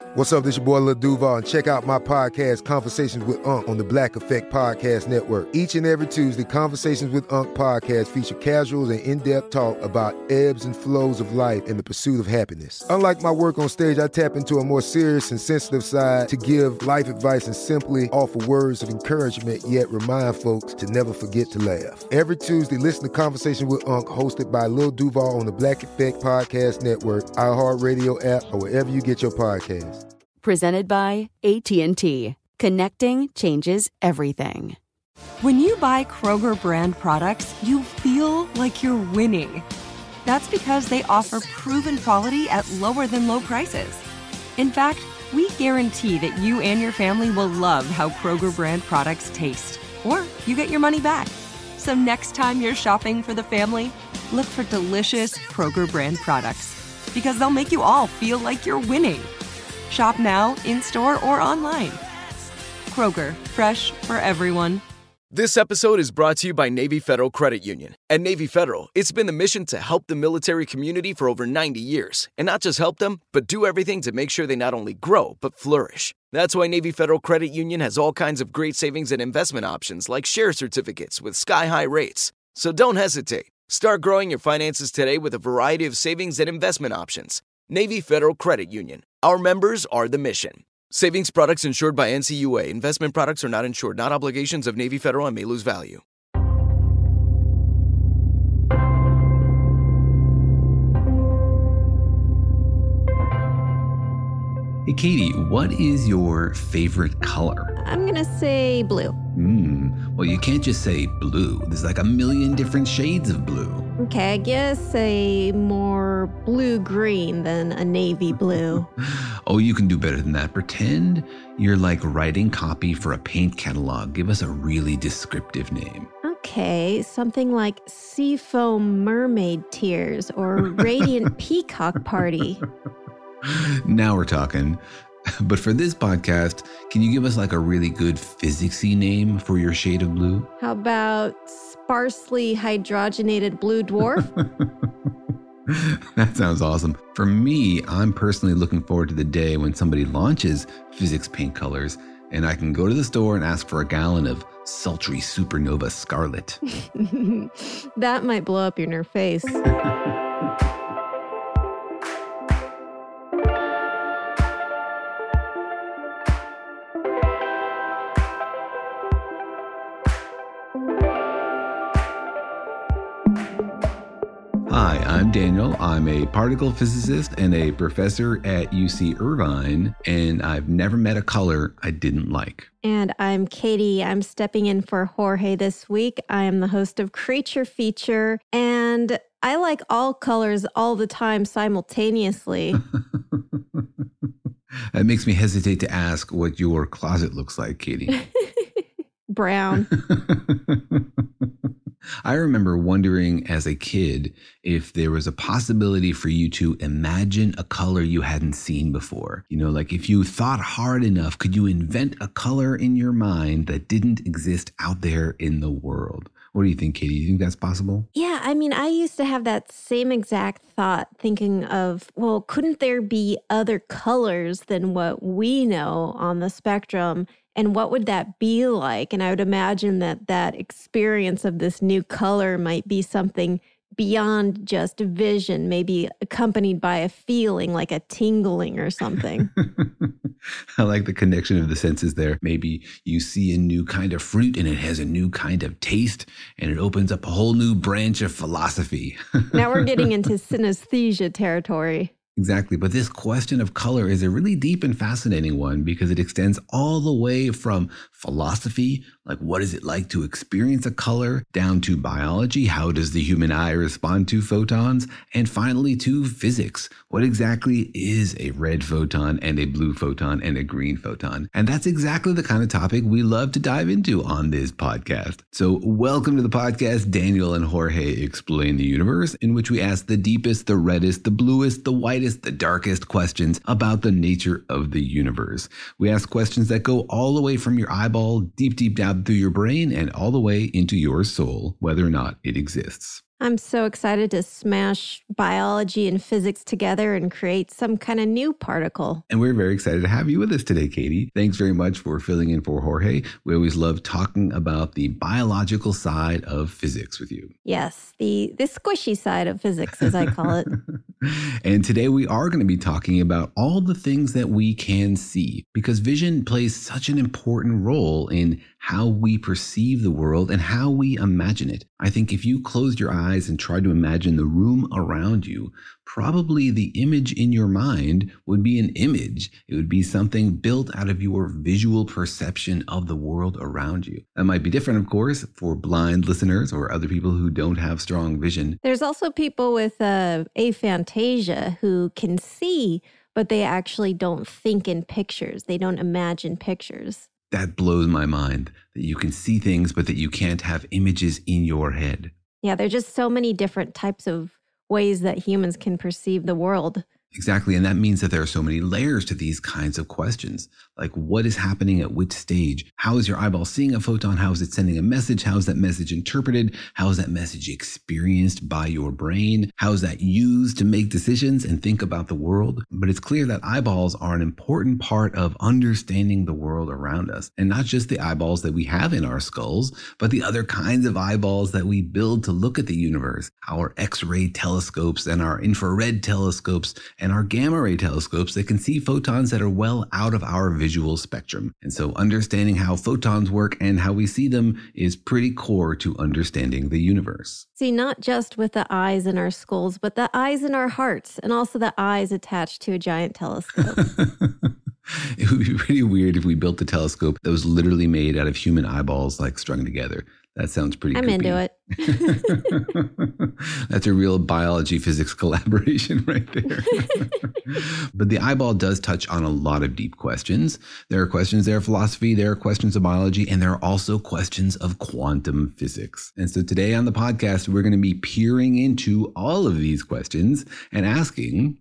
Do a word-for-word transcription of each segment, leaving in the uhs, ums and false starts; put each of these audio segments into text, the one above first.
What's up, this your boy Lil Duval, and check out my podcast, Conversations with Unc, on the Black Effect Podcast Network. Each and every Tuesday, Conversations with Unc podcast feature casuals and in-depth talk about ebbs and flows of life and the pursuit of happiness. Unlike my work on stage, I tap into a more serious and sensitive side to give life advice and simply offer words of encouragement, yet remind folks to never forget to laugh. Every Tuesday, listen to Conversations with Unc, hosted by Lil Duval on the Black Effect Podcast Network, iHeartRadio app, or wherever you get your podcasts. Presented by A T and T. Connecting changes everything. When you buy Kroger brand products, you feel like you're winning. That's because they offer proven quality at lower than low prices. In fact, we guarantee that you and your family will love how Kroger brand products taste, or you get your money back. So next time you're shopping for the family, look for delicious Kroger brand products, because they'll make you all feel like you're winning. Shop now, in-store, or online. Kroger, fresh for everyone. This episode is brought to you by Navy Federal Credit Union. At Navy Federal, it's been the mission to help the military community for over ninety years. And not just help them, but do everything to make sure they not only grow, but flourish. That's why Navy Federal Credit Union has all kinds of great savings and investment options like share certificates with sky-high rates. So don't hesitate. Start growing your finances today with a variety of savings and investment options. Navy Federal Credit Union. Our members are the mission. Savings products insured by N C U A. Investment products are not insured, not obligations of Navy Federal and may lose value. Hey, Katie, what is your favorite color? I'm going to say blue. Hmm. Well, you can't just say blue. There's like a million different shades of blue. Okay, I guess a more blue-green than a navy blue. Oh, you can do better than that. Pretend you're like writing copy for a paint catalog. Give us a really descriptive name. Okay, something like Seafoam Mermaid Tears or Radiant Peacock Party. Now we're talking. But for this podcast, can you give us like a really good physicsy name for your shade of blue? How about Sparsely Hydrogenated Blue Dwarf? That sounds awesome. For me, I'm personally looking forward to the day when somebody launches physics paint colors and I can go to the store and ask for a gallon of sultry supernova scarlet. That might blow up in your face. Hi, I'm Daniel. I'm a particle physicist and a professor at U C Irvine, and I've never met a color I didn't like. And I'm Katie. I'm stepping in for Jorge this week. I am the host of Creature Feature, and I like all colors all the time simultaneously. That makes me hesitate to ask what your closet looks like, Katie. Brown. I remember wondering as a kid if there was a possibility for you to imagine a color you hadn't seen before. You know, like if you thought hard enough, could you invent a color in your mind that didn't exist out there in the world? What do you think, Katie? Do you think that's possible? Yeah, I mean, I used to have that same exact thought, thinking of, well, couldn't there be other colors than what we know on the spectrum? And what would that be like? And I would imagine that that experience of this new color might be something beyond just vision, maybe accompanied by a feeling like a tingling or something. I like the connection of the senses there. Maybe you see a new kind of fruit and it has a new kind of taste and it opens up a whole new branch of philosophy. Now we're getting into synesthesia territory. Exactly. But this question of color is a really deep and fascinating one because it extends all the way from philosophy, like what is it like to experience a color, down to biology, how does the human eye respond to photons, and finally to physics. What exactly is a red photon and a blue photon and a green photon? And that's exactly the kind of topic we love to dive into on this podcast. So welcome to the podcast, Daniel and Jorge Explain the Universe, in which we ask the deepest, the reddest, the bluest, the whitest, the darkest questions about the nature of the universe. We ask questions that go all the way from your eyeball, deep, deep down through your brain, and all the way into your soul, whether or not it exists. I'm so excited to smash biology and physics together and create some kind of new particle. And we're very excited to have you with us today, Katie. Thanks very much for filling in for Jorge. We always love talking about the biological side of physics with you. Yes, the, the squishy side of physics, as I call it. And today we are going to be talking about all the things that we can see, because vision plays such an important role in how we perceive the world and how we imagine it. I think if you closed your eyes and tried to imagine the room around you, probably the image in your mind would be an image. It would be something built out of your visual perception of the world around you. That might be different, of course, for blind listeners or other people who don't have strong vision. There's also people with uh, aphantasia who can see, but they actually don't think in pictures. They don't imagine pictures. That blows my mind, that you can see things, but that you can't have images in your head. Yeah, there are just so many different types of ways that humans can perceive the world. Exactly. And that means that there are so many layers to these kinds of questions. Like, what is happening at which stage? How is your eyeball seeing a photon? How is it sending a message? How is that message interpreted? How is that message experienced by your brain? How is that used to make decisions and think about the world? But it's clear that eyeballs are an important part of understanding the world around us. And not just the eyeballs that we have in our skulls, but the other kinds of eyeballs that we build to look at the universe. Our X-ray telescopes and our infrared telescopes and our gamma ray telescopes that can see photons that are well out of our visual spectrum. And so understanding how photons work and how we see them is pretty core to understanding the universe. See, not just with the eyes in our skulls, but the eyes in our hearts, and also the eyes attached to a giant telescope. It would be pretty weird if we built a telescope that was literally made out of human eyeballs, like strung together. That sounds pretty I'm creepy. into it. That's a real biology physics collaboration right there. But the eyeball does touch on a lot of deep questions. There are questions there of philosophy, there are questions of biology, and there are also questions of quantum physics. And so today on the podcast, we're going to be peering into all of these questions and asking,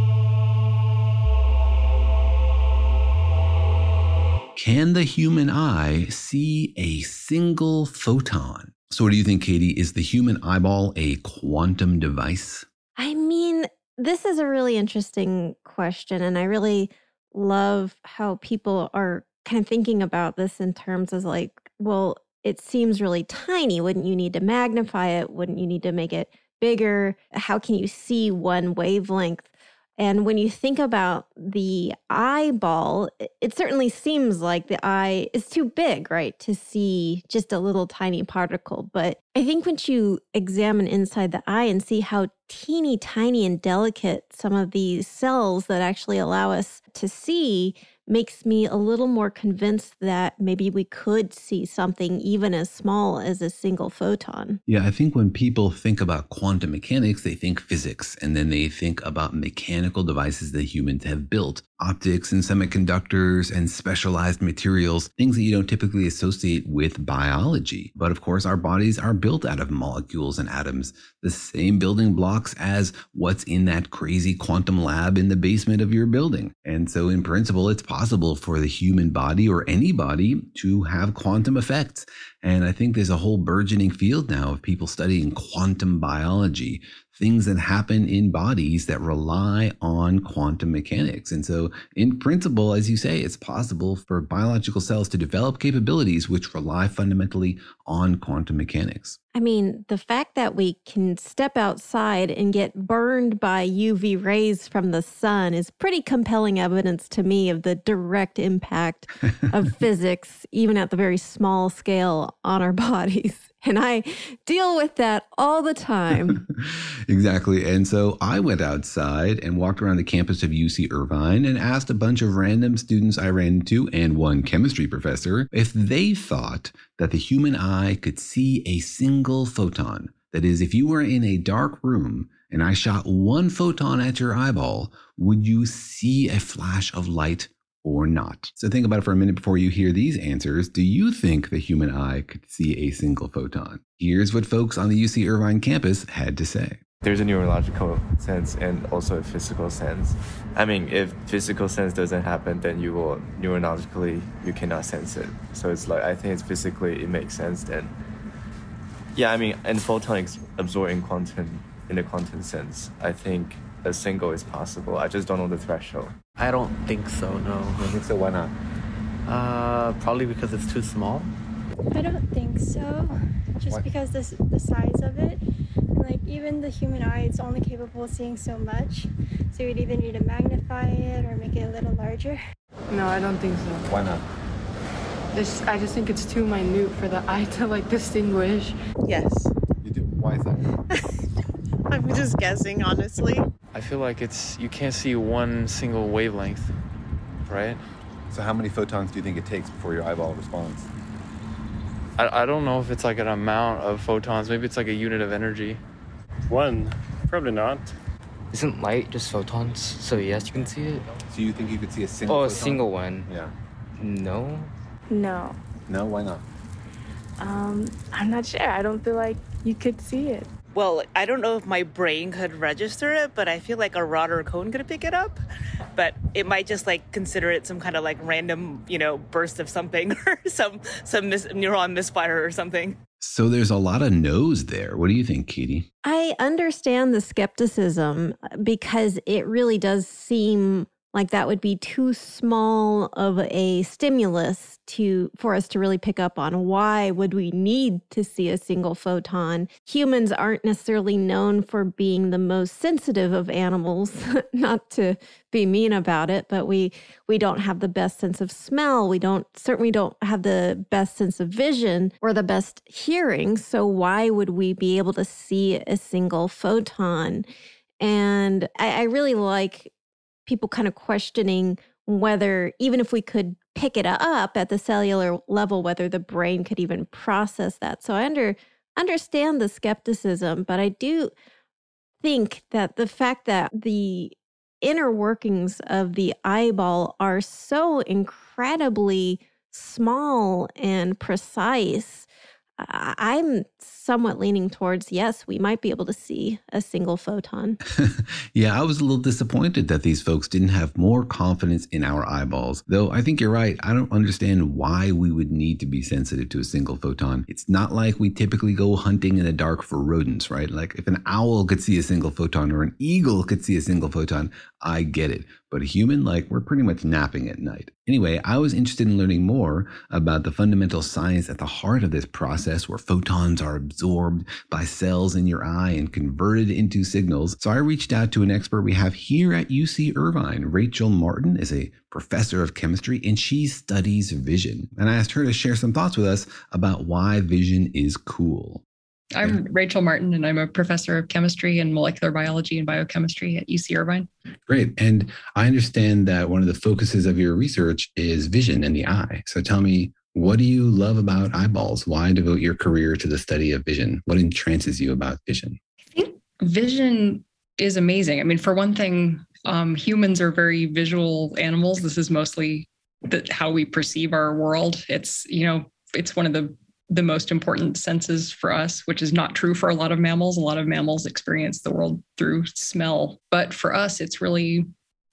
can the human eye see a single photon? So what do you think, Katie? Is the human eyeball a quantum device? I mean, this is a really interesting question, and I really love how people are kind of thinking about this in terms of like, well, it seems really tiny. Wouldn't you need to magnify it? Wouldn't you need to make it bigger? How can you see one wavelength? And when you think about the eyeball, it certainly seems like the eye is too big, right, to see just a little tiny particle. But I think once you examine inside the eye and see how teeny tiny and delicate some of these cells that actually allow us to see makes me a little more convinced that maybe we could see something even as small as a single photon. Yeah, I think when people think about quantum mechanics, they think physics, and then they think about mechanical devices that humans have built. Optics and semiconductors and specialized materials, things that you don't typically associate with biology. But of course, our bodies are built out of molecules and atoms, the same building blocks as what's in that crazy quantum lab in the basement of your building. And so in principle, it's possible for the human body or any body to have quantum effects. And I think there's a whole burgeoning field now of people studying quantum biology, things that happen in bodies that rely on quantum mechanics. And so in principle, as you say, it's possible for biological cells to develop capabilities which rely fundamentally on quantum mechanics. I mean, the fact that we can step outside and get burned by U V rays from the sun is pretty compelling evidence to me of the direct impact of physics, even at the very small scale, on our bodies. And I deal with that all the time. Exactly. And so I went outside and walked around the campus of U C Irvine and asked a bunch of random students I ran into and one chemistry professor if they thought that the human eye could see a single photon. That is, if you were in a dark room and I shot one photon at your eyeball, would you see a flash of light or not? So think about it for a minute before you hear these answers. Do you think the human eye could see a single photon? Here's what folks on the U C Irvine campus had to say. There's a neurological sense and also a physical sense. I mean, if physical sense doesn't happen, then you will neurologically, you cannot sense it. So it's like, I think it's physically, it makes sense then. Yeah, I mean, and photons absorb in quantum, in the quantum sense. I think a single is possible. I just don't know the threshold. I don't think so, no. You don't think so? Why not? Uh, probably because it's too small. I don't think so, just Why? because the, the size of it. Like, even the human eye, it's only capable of seeing so much. So you'd either need to magnify it or make it a little larger. No, I don't think so. Why not? This, I just think it's too minute for the eye to, like, distinguish. Yes. You do? Why is that? I'm just guessing, honestly. I feel like it's, you can't see one single wavelength, right? So how many photons do you think it takes before your eyeball responds? I, I don't know if it's like an amount of photons. Maybe it's like a unit of energy. One, probably not. Isn't light just photons? So yes, you can see it. So you think you could see a single Oh, a photon? single one. Yeah. No. No. No, why not? Um, I'm not sure. I don't feel like you could see it. Well, I don't know if my brain could register it, but I feel like a rod or a cone could pick it up. But it might just like consider it some kind of like random, you know, burst of something or some some mis- neuron misfire or something. So there's a lot of no's there. What do you think, Katie? I understand the skepticism because it really does seem like that would be too small of a stimulus to for us to really pick up on. Why would we need to see a single photon? Humans aren't necessarily known for being the most sensitive of animals, not to be mean about it, but we we don't have the best sense of smell. We don't certainly don't have the best sense of vision or the best hearing. So why would we be able to see a single photon? And I, I really like people kind of questioning whether, even if we could pick it up at the cellular level, whether the brain could even process that. So I under, understand the skepticism, but I do think that the fact that the inner workings of the eyeball are so incredibly small and precise, I'm somewhat leaning towards, yes, we might be able to see a single photon. Yeah, I was a little disappointed that these folks didn't have more confidence in our eyeballs. Though I think you're right. I don't understand why we would need to be sensitive to a single photon. It's not like we typically go hunting in the dark for rodents, right? Like if an owl could see a single photon or an eagle could see a single photon, I get it. But a human, like, we're pretty much napping at night. Anyway, I was interested in learning more about the fundamental science at the heart of this process where photons are absorbed by cells in your eye and converted into signals. So I reached out to an expert we have here at U C Irvine. Rachel Martin is a professor of chemistry and she studies vision. And I asked her to share some thoughts with us about why vision is cool. I'm Rachel Martin, and I'm a professor of chemistry and molecular biology and biochemistry at U C Irvine. Great. And I understand that one of the focuses of your research is vision in the eye. So tell me, what do you love about eyeballs? Why devote your career to the study of vision? What entrances you about vision? I think vision is amazing. I mean, for one thing, um, humans are very visual animals. This is mostly the, how we perceive our world. It's, you know, it's one of the the most important senses for us, which is not true for a lot of mammals. A lot of mammals experience the world through smell. But for us, it's really,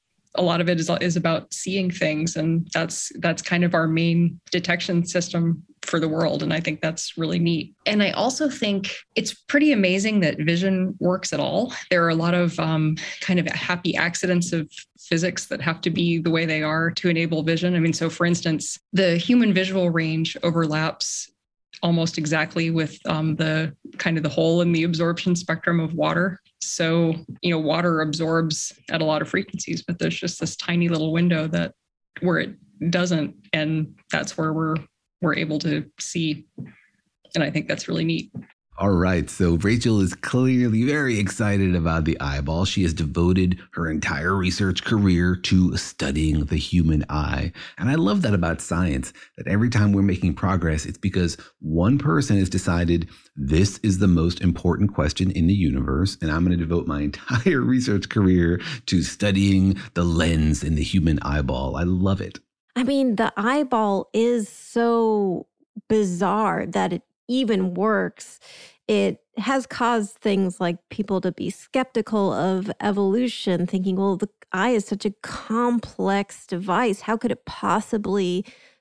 a lot of it is, is about seeing things. And that's that's kind of our main detection system for the world. And I think that's really neat. And I also think it's pretty amazing that vision works at all. There are a lot of um, kind of happy accidents of physics that have to be the way they are to enable vision. I mean, so for instance, the human visual range overlaps almost exactly with um, the kind of the hole in the absorption spectrum of water. So, you know, water absorbs at a lot of frequencies, but there's just this tiny little window that where it doesn't. And that's where we're we're able to see. And I think that's really neat. All right. So Rachel is clearly very excited about the eyeball. She has devoted her entire research career to studying the human eye. And I love that about science, that every time we're making progress, it's because one person has decided this is the most important question in the universe. And I'm going to devote my entire research career to studying the lens in the human eyeball. I love it. I mean, the eyeball is so bizarre that it even works. It has caused things like people to be skeptical of evolution, thinking, well, the eye is such a complex device. How could it possibly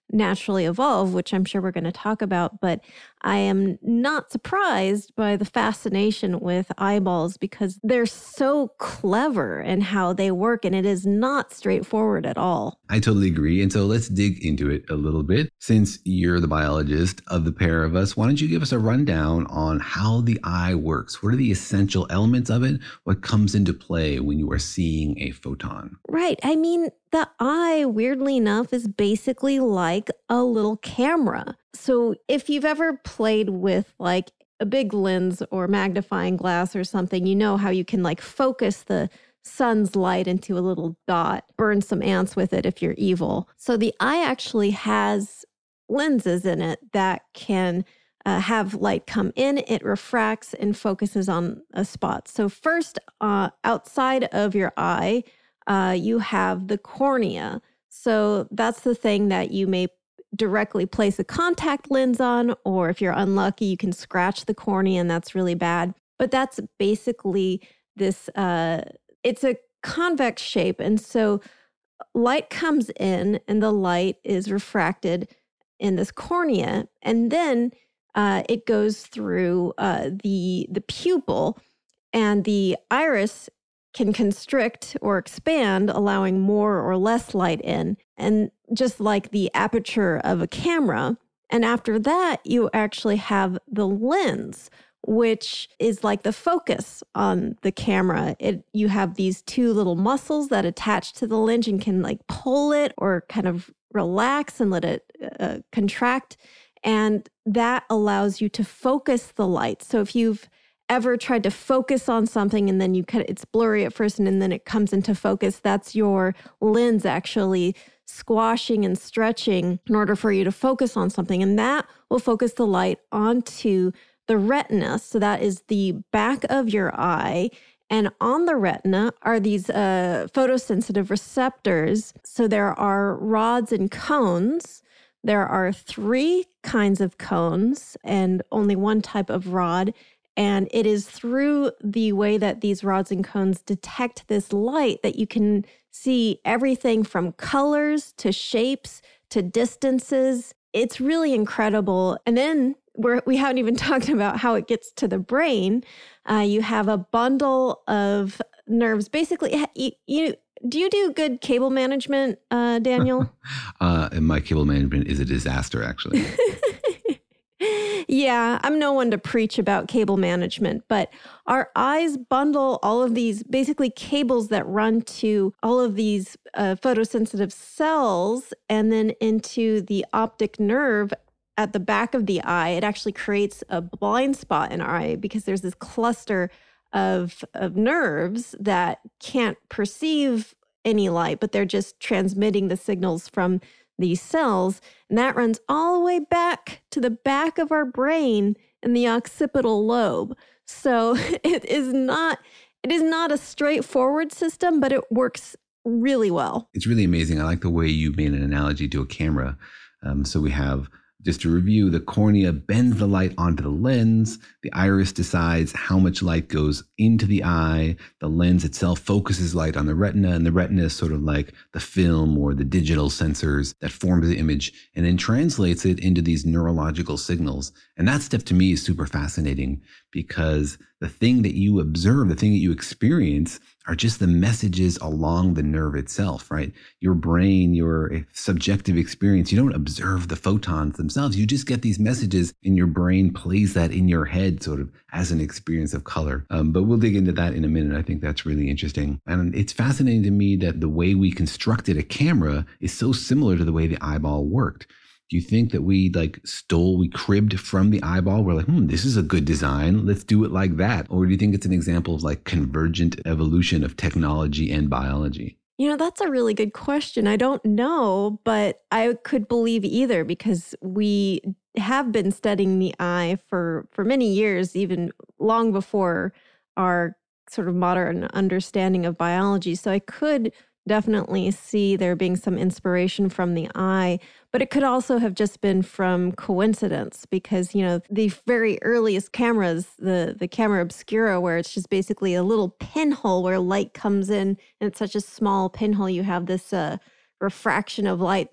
naturally evolve, which I'm sure we're going to talk about. But I am not surprised by the fascination with eyeballs because they're so clever in how they work, and it is not straightforward at all. I totally agree. And so let's dig into it a little bit. Since you're the biologist of the pair of us, why don't you give us a rundown on how the eye works? What are the essential elements of it? What comes into play when you are seeing a photon? Right. I mean, the eye, weirdly enough, is basically like a little camera. So if you've ever played with like a big lens or magnifying glass or something, you know how you can like focus the sun's light into a little dot, burn some ants with it if you're evil. So the eye actually has lenses in it that can uh, have light come in, it refracts and focuses on a spot. So first, uh, outside of your eye, uh, you have the cornea. So that's the thing that you may directly place a contact lens on, or if you're unlucky, you can scratch the cornea and that's really bad. But that's basically this, uh, it's a convex shape. And so light comes in and the light is refracted in this cornea. And then uh, it goes through uh, the, the pupil, and the iris can constrict or expand, allowing more or less light in. And just like the aperture of a camera. And after that, you actually have the lens, which is like the focus on the camera. It, you have these two little muscles that attach to the lens and can like pull it or kind of relax and let it uh, contract. And that allows you to focus the light. So if you've ever tried to focus on something and then you kind of, it's blurry at first and then it comes into focus, that's your lens actually squashing and stretching in order for you to focus on something. And that will focus the light onto the retina. So that is the back of your eye. And on the retina are these uh, photosensitive receptors. So there are rods and cones. There are three kinds of cones and only one type of rod. And it is through the way that these rods and cones detect this light that you can see everything from colors to shapes to distances. It's really incredible. And then we're, we haven't even talked about how it gets to the brain. Uh, you have a bundle of nerves. Basically, you, you do you do good cable management, uh, Daniel? uh, and my cable management is a disaster, actually. Yeah, I'm no one to preach about cable management, but our eyes bundle all of these basically cables that run to all of these uh, photosensitive cells and then into the optic nerve at the back of the eye. It actually creates a blind spot in our eye because there's this cluster of, of nerves that can't perceive any light, but they're just transmitting the signals from these cells, and that runs all the way back to the back of our brain in the occipital lobe. So it is not it is not a straightforward system, but it works really well. It's really amazing. I like the way you made an analogy to a camera. Um, so we have, just to review, the cornea bends the light onto the lens. The iris decides how much light goes into the eye. The lens itself focuses light on the retina, and the retina is sort of like the film or the digital sensors that form the image and then translates it into these neurological signals. And that step to me is super fascinating because the thing that you observe, the thing that you experience are just the messages along the nerve itself, right? Your brain, your subjective experience, you don't observe the photons themselves. You just get these messages and your brain plays that in your head sort of as an experience of color. Um, but we'll dig into that in a minute. I think that's really interesting. And it's fascinating to me that the way we constructed a camera is so similar to the way the eyeball worked. Do you think that we like stole, we cribbed from the eyeball? We're like, hmm, this is a good design. Let's do it like that. Or do you think it's an example of like convergent evolution of technology and biology? You know, that's a really good question. I don't know, but I could believe either because we have been studying the eye for, for many years, even long before our sort of modern understanding of biology. So I could definitely see there being some inspiration from the eye, but it could also have just been from coincidence because, you know, the very earliest cameras, the, the camera obscura, where it's just basically a little pinhole where light comes in and it's such a small pinhole, you have this uh, refraction of light that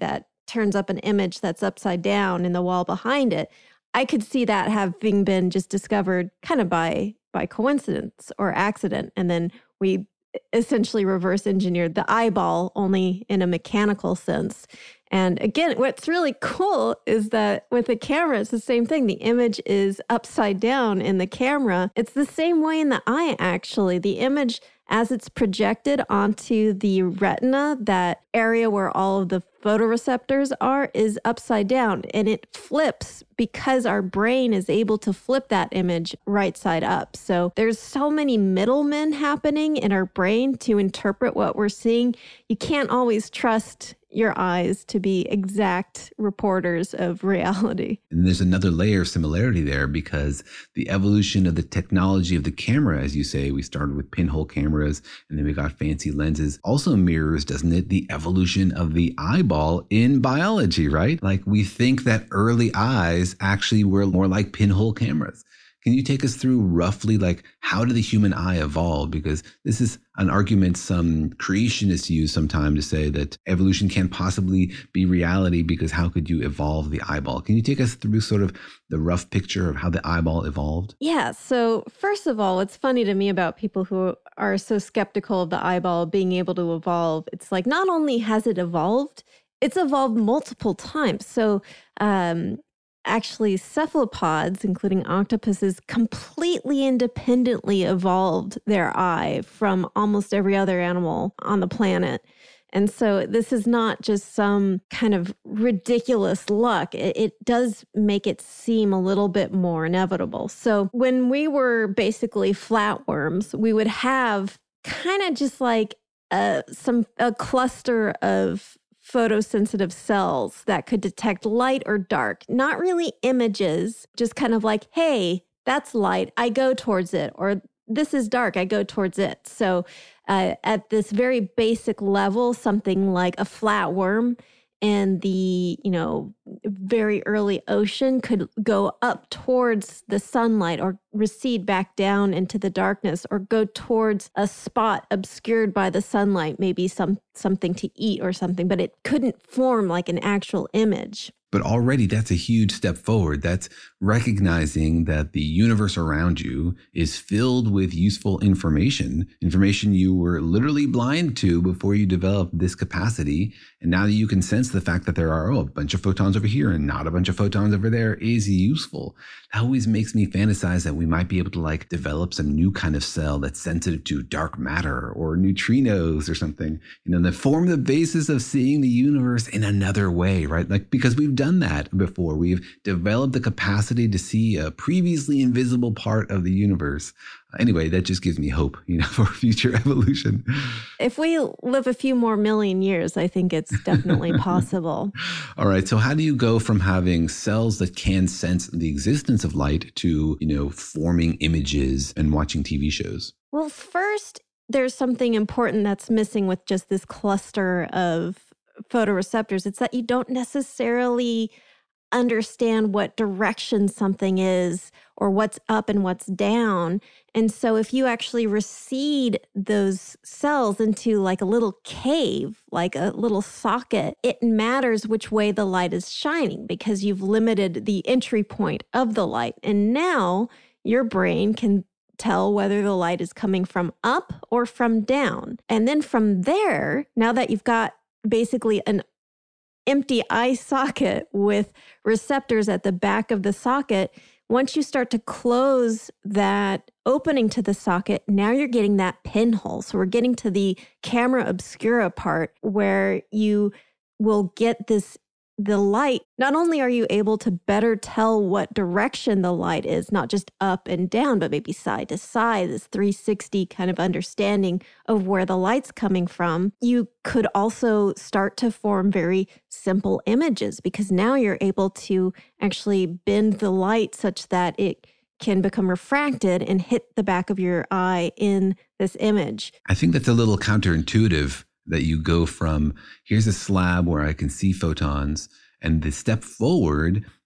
turns up an image that's upside down in the wall behind it, I could see that having been just discovered kind of by by coincidence or accident. And then we essentially reverse engineered the eyeball, only in a mechanical sense. And again, what's really cool is that with a camera, it's the same thing. The image is upside down in the camera. It's the same way in the eye, actually. The image, as it's projected onto the retina, that area where all of the photoreceptors are, is upside down. And it flips because our brain is able to flip that image right side up. So there's so many middlemen happening in our brain to interpret what we're seeing. You can't always trust your eyes to be exact reporters of reality. And there's another layer of similarity there, because the evolution of the technology of the camera, as you say, we started with pinhole cameras and then we got fancy lenses, also mirrors, doesn't it, the evolution of the eyeball in biology, right? Like we think that early eyes actually were more like pinhole cameras. Can you take us through roughly like how did the human eye evolve? Because this is an argument some creationists use sometimes to say that evolution can't possibly be reality because how could you evolve the eyeball? Can you take us through sort of the rough picture of how the eyeball evolved? Yeah. So first of all, what's funny to me about people who are so skeptical of the eyeball being able to evolve, it's like not only has it evolved, it's evolved multiple times. So, um, Actually, cephalopods, including octopuses, completely independently evolved their eye from almost every other animal on the planet. And so this is not just some kind of ridiculous luck. It, it does make it seem a little bit more inevitable. So when we were basically flatworms, we would have kind of just like a, some a cluster of photosensitive cells that could detect light or dark, not really images, just kind of like, hey, that's light, I go towards it, or this is dark, I go towards it. So uh, at this very basic level, something like a flatworm in the, you know, very early ocean could go up towards the sunlight or recede back down into the darkness or go towards a spot obscured by the sunlight, maybe some something to eat or something, but it couldn't form like an actual image. But already that's a huge step forward. That's recognizing that the universe around you is filled with useful information, information you were literally blind to before you developed this capacity. And now that you can sense the fact that there are oh, a bunch of photons over here and not a bunch of photons over there is useful. That always makes me fantasize that we might be able to like develop some new kind of cell that's sensitive to dark matter or neutrinos or something, you know, that form the basis of seeing the universe in another way, right? Like, because we've done that before. We've developed the capacity to see a previously invisible part of the universe. Anyway, that just gives me hope, you know, for future evolution. If we live a few more million years, I think it's definitely possible. All right. So how do you go from having cells that can sense the existence of light to, you know, forming images and watching T V shows? Well, first, there's something important that's missing with just this cluster of photoreceptors. It's that you don't necessarily understand what direction something is or what's up and what's down. And so if you actually recede those cells into like a little cave, like a little socket, it matters which way the light is shining because you've limited the entry point of the light. And now your brain can tell whether the light is coming from up or from down. And then from there, now that you've got basically an empty eye socket with receptors at the back of the socket, once you start to close that opening to the socket, now you're getting that pinhole. So we're getting to the camera obscura part where you will get this, the light. Not only are you able to better tell what direction the light is, not just up and down, but maybe side to side, this three sixty kind of understanding of where the light's coming from, you could also start to form very simple images because now you're able to actually bend the light such that it can become refracted and hit the back of your eye in this image. I think that's a little counterintuitive that you go from here's a slab where I can see photons, and the step forward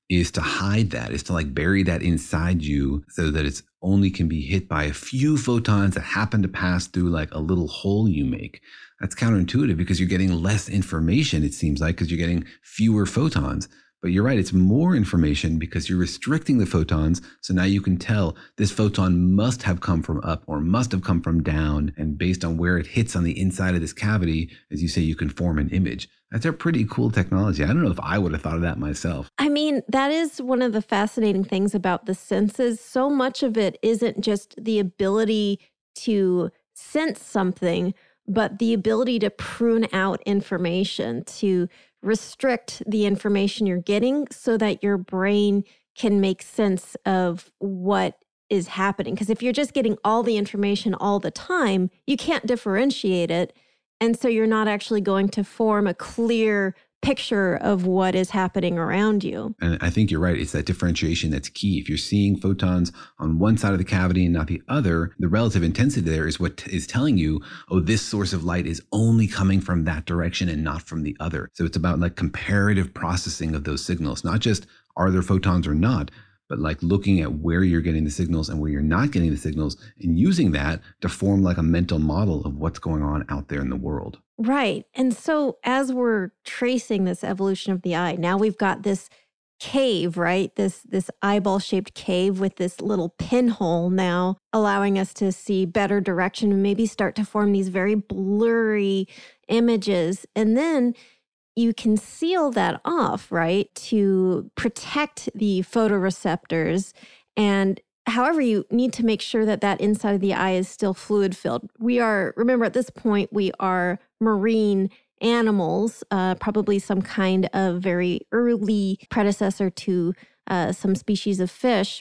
is to hide that, is to like bury that inside you so that it's only can be hit by a few photons that happen to pass through like a little hole you make. That's counterintuitive because you're getting less information, it seems like, because you're getting fewer photons. But you're right, it's more information because you're restricting the photons. So now you can tell this photon must have come from up or must have come from down. And based on where it hits on the inside of this cavity, as you say, you can form an image. That's a pretty cool technology. I don't know if I would have thought of that myself. I mean, that is one of the fascinating things about the senses. So much of it isn't just the ability to sense something, but the ability to prune out information, to restrict the information you're getting so that your brain can make sense of what is happening. Because if you're just getting all the information all the time, you can't differentiate it. And so you're not actually going to form a clear picture of what is happening around you. And I think you're right. It's that differentiation that's key. If you're seeing photons on one side of the cavity and not the other, the relative intensity there is what is telling you, oh, this source of light is only coming from that direction and not from the other. So it's about like comparative processing of those signals, not just are there photons or not, but like looking at where you're getting the signals and where you're not getting the signals and using that to form like a mental model of what's going on out there in the world. Right. And so as we're tracing this evolution of the eye, now we've got this cave, right? This this eyeball-shaped cave with this little pinhole now allowing us to see better direction and maybe start to form these very blurry images. And then you can seal that off, right, to protect the photoreceptors. And however, you need to make sure that that inside of the eye is still fluid filled. We are, remember at this point, we are marine animals, uh, probably some kind of very early predecessor to uh, some species of fish.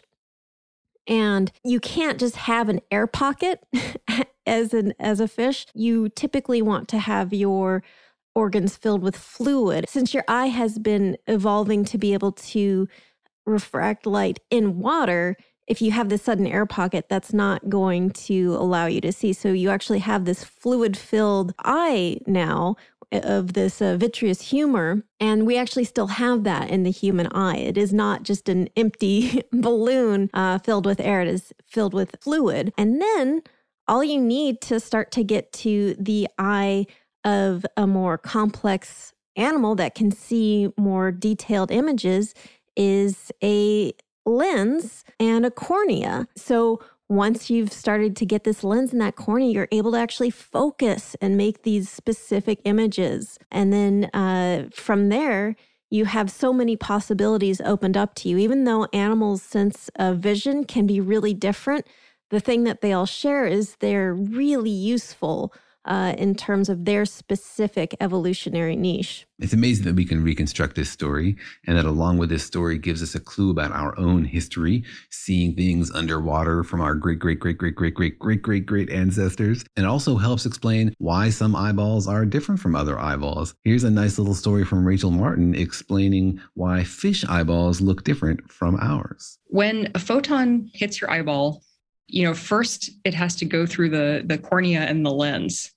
And you can't just have an air pocket as an as a fish. You typically want to have your organs filled with fluid. Since your eye has been evolving to be able to refract light in water, if you have this sudden air pocket, that's not going to allow you to see. So you actually have this fluid-filled eye now of this uh, vitreous humor, and we actually still have that in the human eye. It is not just an empty balloon uh, filled with air. It is filled with fluid. And then all you need to start to get to the eye of a more complex animal that can see more detailed images is a lens and a cornea. So once you've started to get this lens and that cornea, you're able to actually focus and make these specific images. And then uh, from there, you have so many possibilities opened up to you. Even though animals' sense of vision can be really different, the thing that they all share is they're really useful Uh, in terms of their specific evolutionary niche. It's amazing that we can reconstruct this story and that along with this story gives us a clue about our own history, seeing things underwater from our great, great, great, great, great, great, great, great, great ancestors, and also helps explain why some eyeballs are different from other eyeballs. Here's a nice little story from Rachel Martin explaining why fish eyeballs look different from ours. When a photon hits your eyeball, you know, first it has to go through the, the cornea and the lens.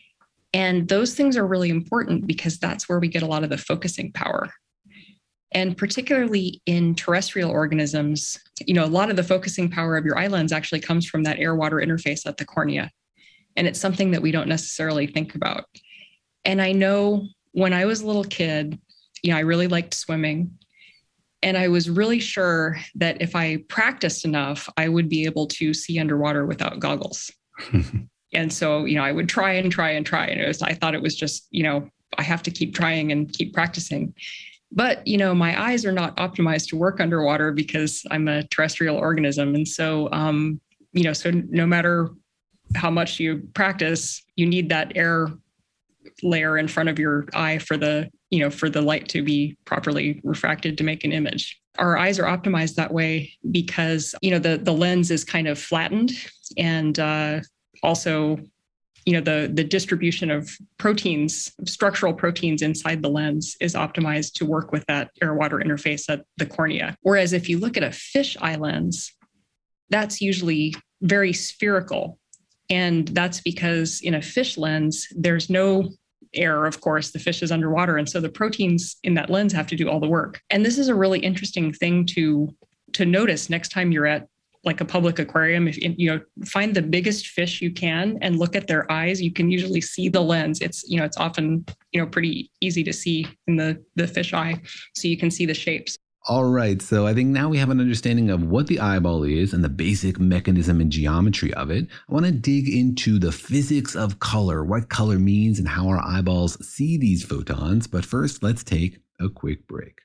And those things are really important because that's where we get a lot of the focusing power. And particularly in terrestrial organisms, you know, a lot of the focusing power of your eye lens actually comes from that air-water interface at the cornea. And it's something that we don't necessarily think about. And I know when I was a little kid, you know, I really liked swimming. And I was really sure that if I practiced enough, I would be able to see underwater without goggles. And so, you know, I would try and try and try. And it was, I thought it was just, you know, I have to keep trying and keep practicing. But, you know, my eyes are not optimized to work underwater because I'm a terrestrial organism. And so, um, you know, so no matter how much you practice, you need that air layer in front of your eye for the, you know, for the light to be properly refracted to make an image. Our eyes are optimized that way because, you know, the, the lens is kind of flattened and, uh, also, you know, the, the distribution of proteins, structural proteins inside the lens is optimized to work with that air-water interface at the cornea. Whereas if you look at a fish eye lens, that's usually very spherical. And that's because in a fish lens, there's no air, of course, the fish is underwater. And so the proteins in that lens have to do all the work. And this is a really interesting thing to, to notice next time you're at like a public aquarium. If you know, find the biggest fish you can and look at their eyes. You can usually see the lens. It's, you know, it's often, you know, pretty easy to see in the, the fish eye. So you can see the shapes. All right, so I think now we have an understanding of what the eyeball is and the basic mechanism and geometry of it. I want to dig into the physics of color, what color means and how our eyeballs see these photons. But first, let's take a quick break.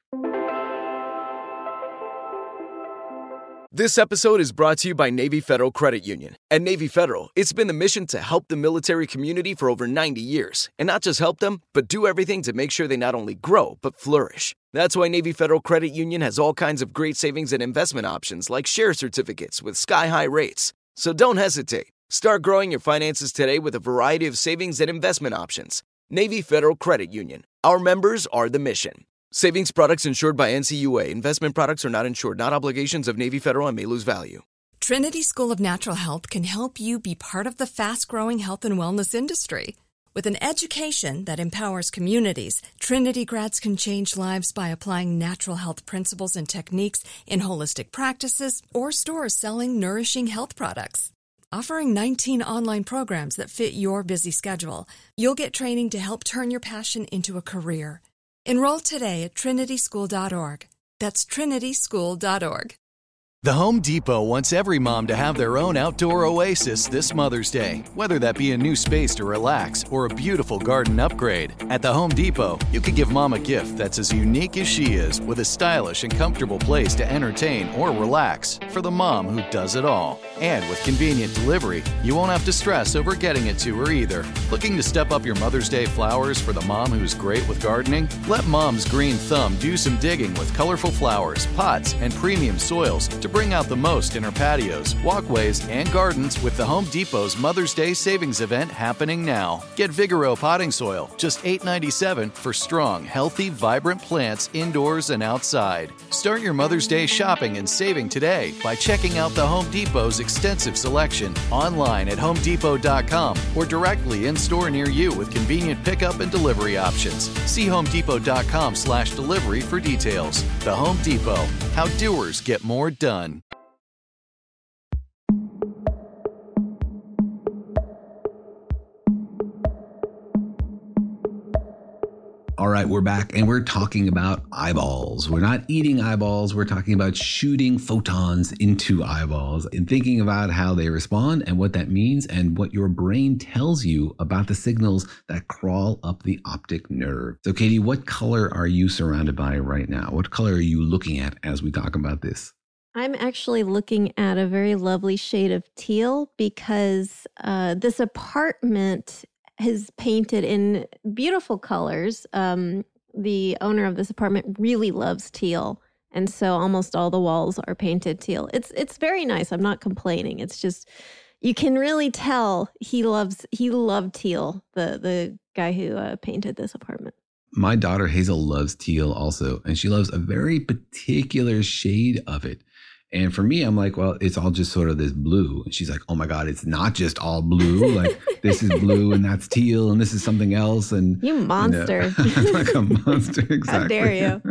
This episode is brought to you by Navy Federal Credit Union. At Navy Federal, it's been the mission to help the military community for over ninety years. And not just help them, but do everything to make sure they not only grow, but flourish. That's why Navy Federal Credit Union has all kinds of great savings and investment options like share certificates with sky-high rates. So don't hesitate. Start growing your finances today with a variety of savings and investment options. Navy Federal Credit Union. Our members are the mission. Savings products insured by N C U A. Investment products are not insured, not obligations of Navy Federal and may lose value. Trinity School of Natural Health can help you be part of the fast-growing health and wellness industry. With an education that empowers communities, Trinity grads can change lives by applying natural health principles and techniques in holistic practices or stores selling nourishing health products. Offering nineteen online programs that fit your busy schedule, you'll get training to help turn your passion into a career. Enroll today at trinity school dot org. That's trinity school dot org. The Home Depot wants every mom to have their own outdoor oasis this Mother's Day, whether that be a new space to relax or a beautiful garden upgrade. At the Home Depot, you can give mom a gift that's as unique as she is, with a stylish and comfortable place to entertain or relax for the mom who does it all. And with convenient delivery, you won't have to stress over getting it to her either. Looking to step up your Mother's Day flowers for the mom who's great with gardening? Let Mom's Green Thumb do some digging with colorful flowers, pots, and premium soils to bring out the most in her patios, walkways, and gardens with the Home Depot's Mother's Day Savings Event happening now. Get Vigoro potting soil, just eight dollars and ninety-seven cents for strong, healthy, vibrant plants indoors and outside. Start your Mother's Day shopping and saving today by checking out the Home Depot's extensive selection online at home depot dot com or directly in store near you with convenient pickup and delivery options. See home depot dot com slash delivery for details. The Home Depot, how doers get more done. All right, we're back and we're talking about eyeballs. We're not eating eyeballs. We're talking about shooting photons into eyeballs and thinking about how they respond and what that means and what your brain tells you about the signals that crawl up the optic nerve. So, Katie, what color are you surrounded by right now? What color are you looking at as we talk about this? I'm actually looking at a very lovely shade of teal because uh, this apartment is painted in beautiful colors. Um, the owner of this apartment really loves teal, and so almost all the walls are painted teal. It's it's very nice. I'm not complaining. It's just you can really tell he loves he loved teal. The the guy who uh, painted this apartment. My daughter Hazel loves teal also, and she loves a very particular shade of it. And for me, I'm like, well, it's all just sort of this blue. And she's like, oh my God, it's not just all blue. Like this is blue and that's teal and this is something else. And you monster. You know, like a monster, exactly. How dare you?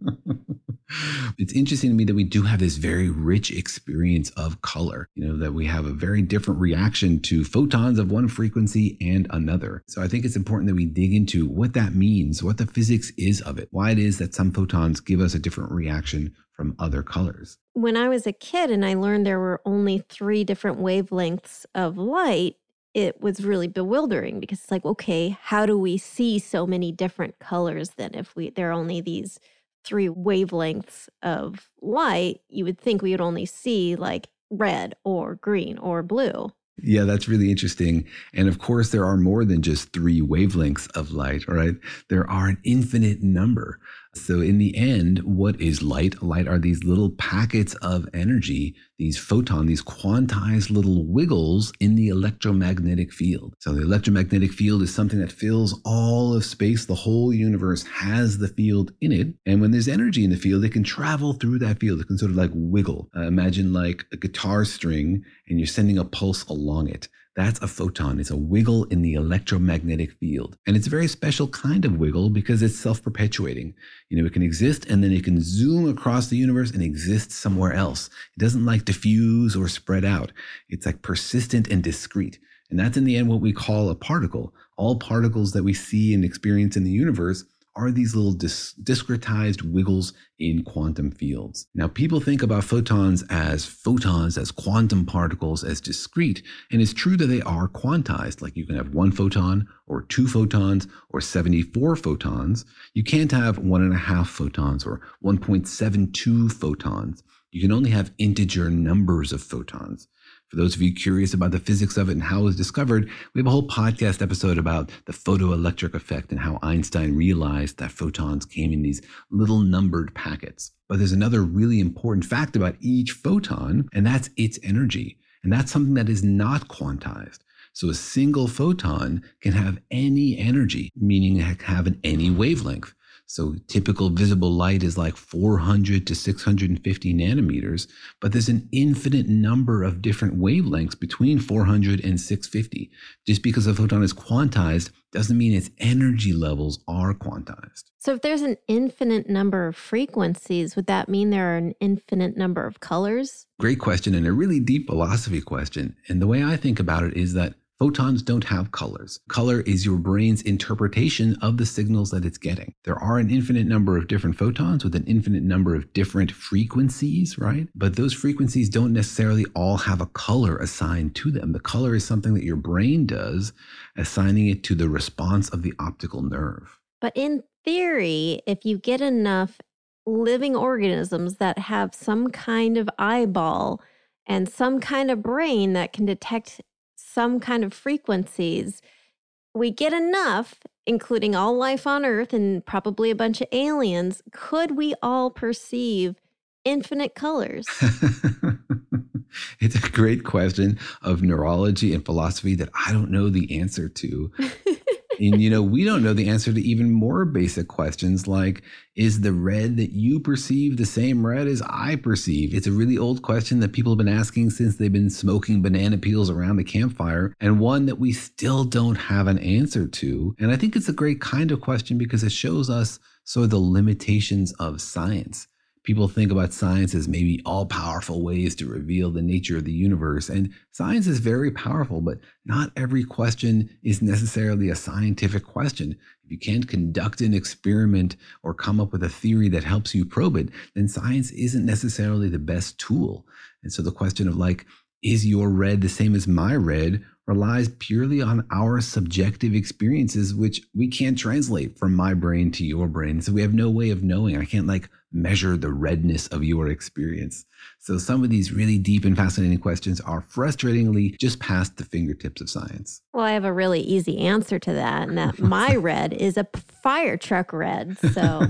It's interesting to me that we do have this very rich experience of color, you know, that we have a very different reaction to photons of one frequency and another. So I think it's important that we dig into what that means, what the physics is of it, why it is that some photons give us a different reaction from other colors. When I was a kid and I learned there were only three different wavelengths of light, it was really bewildering because it's like, okay, how do we see so many different colors then if we there are only these three wavelengths of light? You would think we would only see like red or green or blue. Yeah, that's really interesting. And of course, there are more than just three wavelengths of light, right? There are an infinite number. So in the end, what is light? Light are these little packets of energy, these photon, these quantized little wiggles in the electromagnetic field. So the electromagnetic field is something that fills all of space. The whole universe has the field in it. And when there's energy in the field, it can travel through that field. It can sort of like wiggle. Uh, imagine like a guitar string and you're sending a pulse along it. That's a photon. It's a wiggle in the electromagnetic field. And it's a very special kind of wiggle because it's self-perpetuating. You know, it can exist and then it can zoom across the universe and exist somewhere else. It doesn't like diffuse or spread out. It's like persistent and discrete. And that's in the end what we call a particle. All particles that we see and experience in the universe are these little dis- discretized wiggles in quantum fields. Now, people think about photons as photons, as quantum particles, as discrete, and it's true that they are quantized. Like you can have one photon or two photons or seventy-four photons. You can't have one and a half photons or one point seven two photons. You can only have integer numbers of photons. For those of you curious about the physics of it and how it was discovered, we have a whole podcast episode about the photoelectric effect and how Einstein realized that photons came in these little numbered packets. But there's another really important fact about each photon, and that's its energy. And that's something that is not quantized. So a single photon can have any energy, meaning have an any wavelength. So typical visible light is like four hundred to six hundred fifty nanometers, but there's an infinite number of different wavelengths between four hundred and six hundred fifty. Just because a photon is quantized doesn't mean its energy levels are quantized. So if there's an infinite number of frequencies, would that mean there are an infinite number of colors? Great question, and a really deep philosophy question. And the way I think about it is that photons don't have colors. Color is your brain's interpretation of the signals that it's getting. There are an infinite number of different photons with an infinite number of different frequencies, right? But those frequencies don't necessarily all have a color assigned to them. The color is something that your brain does, assigning it to the response of the optical nerve. But in theory, if you get enough living organisms that have some kind of eyeball and some kind of brain that can detect some kind of frequencies, we get enough, including all life on Earth and probably a bunch of aliens, could we all perceive infinite colors? It's a great question of neurology and philosophy that I don't know the answer to. And, you know, we don't know the answer to even more basic questions like, is the red that you perceive the same red as I perceive? It's a really old question that people have been asking since they've been smoking banana peels around the campfire, and one that we still don't have an answer to. And I think it's a great kind of question because it shows us sort of the limitations of science. People think about science as maybe all-powerful ways to reveal the nature of the universe. And science is very powerful, but not every question is necessarily a scientific question. If you can't conduct an experiment or come up with a theory that helps you probe it, then science isn't necessarily the best tool. And so the question of like, is your red the same as my red, relies purely on our subjective experiences, which we can't translate from my brain to your brain. So we have no way of knowing. I can't like measure the redness of your experience. So some of these really deep and fascinating questions are frustratingly just past the fingertips of science. Well, I have a really easy answer to that, and that my red is a fire truck red. So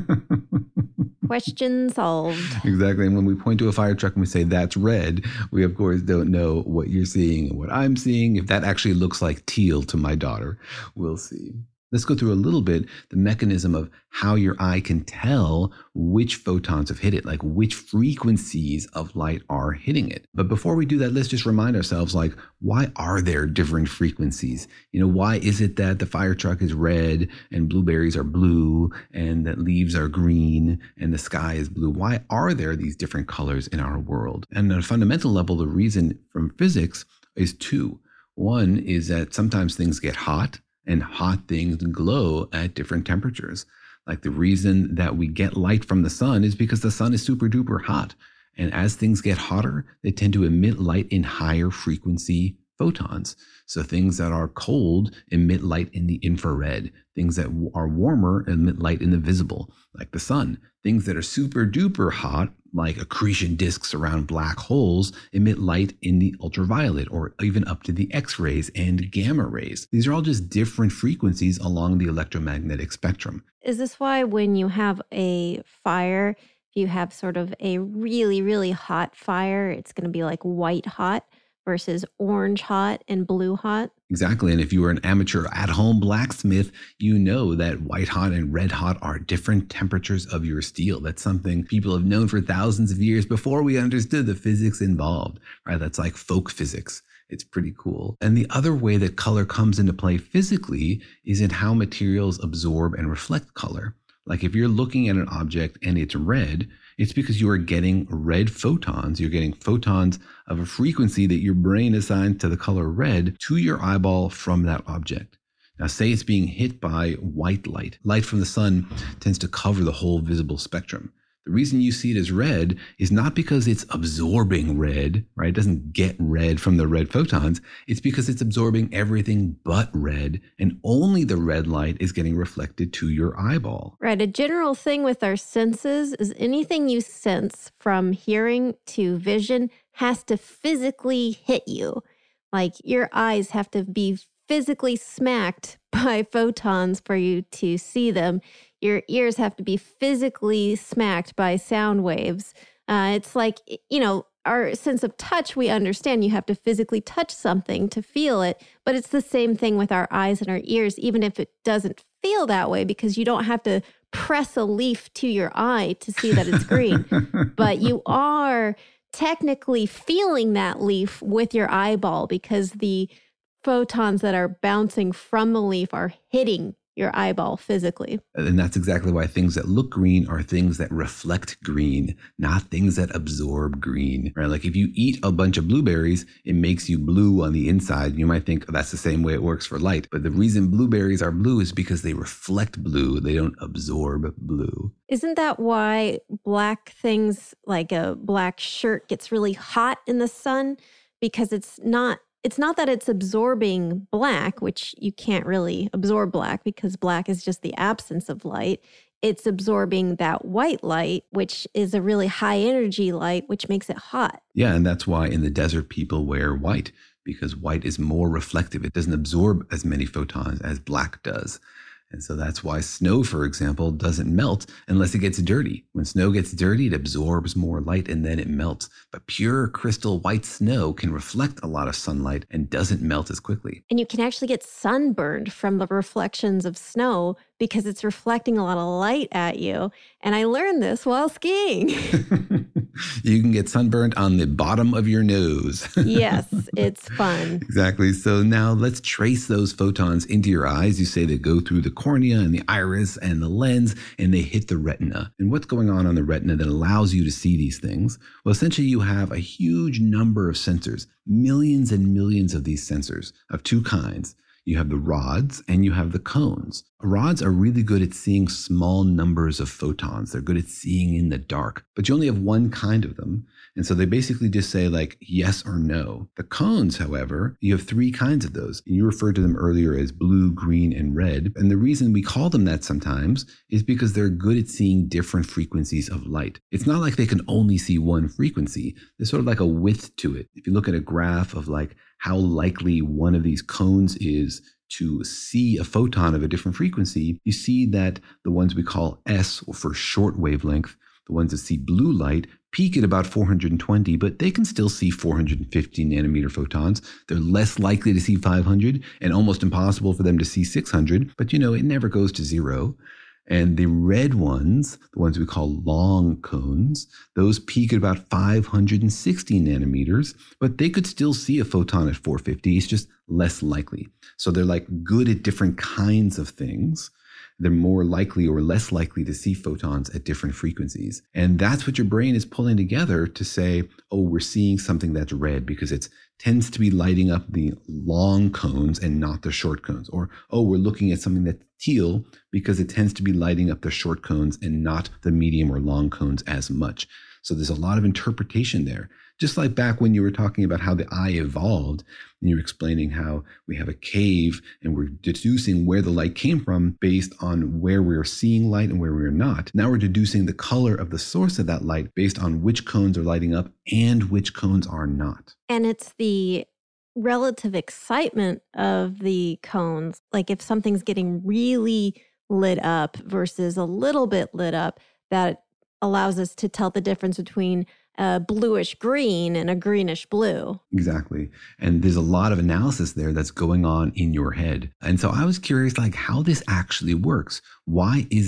question solved. Exactly. And when we point to a fire truck and we say that's red, we of course don't know what you're seeing and what I'm seeing. If that actually looks like teal to my daughter, we'll see. Let's go through a little bit the mechanism of how your eye can tell which photons have hit it, like which frequencies of light are hitting it. But before we do that, let's just remind ourselves, like, why are there different frequencies? You know, why is it that the fire truck is red and blueberries are blue and that leaves are green and the sky is blue? Why are there these different colors in our world? And at a fundamental level, the reason from physics is two. One is that sometimes things get hot, and hot things glow at different temperatures. Like the reason that we get light from the sun is because the sun is super duper hot. And as things get hotter, they tend to emit light in higher frequency photons. So things that are cold emit light in the infrared. Things that are warmer emit light in the visible, like the sun. Things that are super duper hot, like accretion disks around black holes, emit light in the ultraviolet or even up to the X-rays and gamma rays. These are all just different frequencies along the electromagnetic spectrum. Is this why when you have a fire, if you have sort of a really, really hot fire, it's going to be like white hot versus orange hot and blue hot? Exactly. And if you are an amateur at-home blacksmith, you know that white hot and red hot are different temperatures of your steel. That's something people have known for thousands of years before we understood the physics involved, right? That's like folk physics. It's pretty cool. And the other way that color comes into play physically is in how materials absorb and reflect color. Like if you're looking at an object and it's red, it's because you are getting red photons. You're getting photons of a frequency that your brain assigns to the color red to your eyeball from that object. Now, say it's being hit by white light. Light from the sun tends to cover the whole visible spectrum. The reason you see it as red is not because it's absorbing red, right? It doesn't get red from the red photons. It's because it's absorbing everything but red, and only the red light is getting reflected to your eyeball. Right. A general thing with our senses is anything you sense from hearing to vision has to physically hit you. Like your eyes have to be physically smacked by photons for you to see them. Your ears have to be physically smacked by sound waves. Uh, it's like, you know, our sense of touch, we understand you have to physically touch something to feel it, but it's the same thing with our eyes and our ears, even if it doesn't feel that way, because you don't have to press a leaf to your eye to see that it's green. But you are technically feeling that leaf with your eyeball because the photons that are bouncing from the leaf are hitting your eyeball physically. And that's exactly why things that look green are things that reflect green, not things that absorb green, right? Like if you eat a bunch of blueberries, it makes you blue on the inside. You might think, oh, that's the same way it works for light. But the reason blueberries are blue is because they reflect blue. They don't absorb blue. Isn't that why black things, like a black shirt, gets really hot in the sun? Because it's not It's not that it's absorbing black, which you can't really absorb black because black is just the absence of light. It's absorbing that white light, which is a really high energy light, which makes it hot. Yeah, and that's why in the desert people wear white, because white is more reflective. It doesn't absorb as many photons as black does. And so that's why snow, for example, doesn't melt unless it gets dirty. When snow gets dirty, it absorbs more light and then it melts. But pure crystal white snow can reflect a lot of sunlight and doesn't melt as quickly. And you can actually get sunburned from the reflections of snow because it's reflecting a lot of light at you. And I learned this while skiing. You can get sunburned on the bottom of your nose. Yes, it's fun. Exactly. So now let's trace those photons into your eyes. You say they go through the cornea and the iris and the lens, and they hit the retina. And what's going on on the retina that allows you to see these things? Well, essentially, you have a huge number of sensors, millions and millions of these sensors of two kinds. You have the rods and you have the cones. Rods are really good at seeing small numbers of photons. They're good at seeing in the dark, but you only have one kind of them. And so they basically just say like yes or no. The cones, however, you have three kinds of those. And you referred to them earlier as blue, green, and red. And the reason we call them that sometimes is because they're good at seeing different frequencies of light. It's not like they can only see one frequency. There's sort of like a width to it. If you look at a graph of like how likely one of these cones is to see a photon of a different frequency, you see that the ones we call S, or for short wavelength, the ones that see blue light, peak at about four hundred twenty, but they can still see four hundred fifty nanometer photons. They're less likely to see five hundred and almost impossible for them to see six hundred, but you know, it never goes to zero. And the red ones, the ones we call long cones, those peak at about five hundred sixty nanometers, but they could still see a photon at four fifty. It's just less likely. So they're like good at different kinds of things. They're more likely or less likely to see photons at different frequencies. And that's what your brain is pulling together to say, oh, we're seeing something that's red because it tends to be lighting up the long cones and not the short cones. Or, oh, we're looking at something that's teal because it tends to be lighting up the short cones and not the medium or long cones as much. So there's a lot of interpretation there. Just like back when you were talking about how the eye evolved, and you were explaining how we have a cave and we're deducing where the light came from based on where we are seeing light and where we are not. Now we're deducing the color of the source of that light based on which cones are lighting up and which cones are not. And it's the relative excitement of the cones. Like if something's getting really lit up versus a little bit lit up, that allows us to tell the difference between a bluish green and a greenish blue. Exactly. And there's a lot of analysis there that's going on in your head. And so I was curious, like, how this actually works. Why is it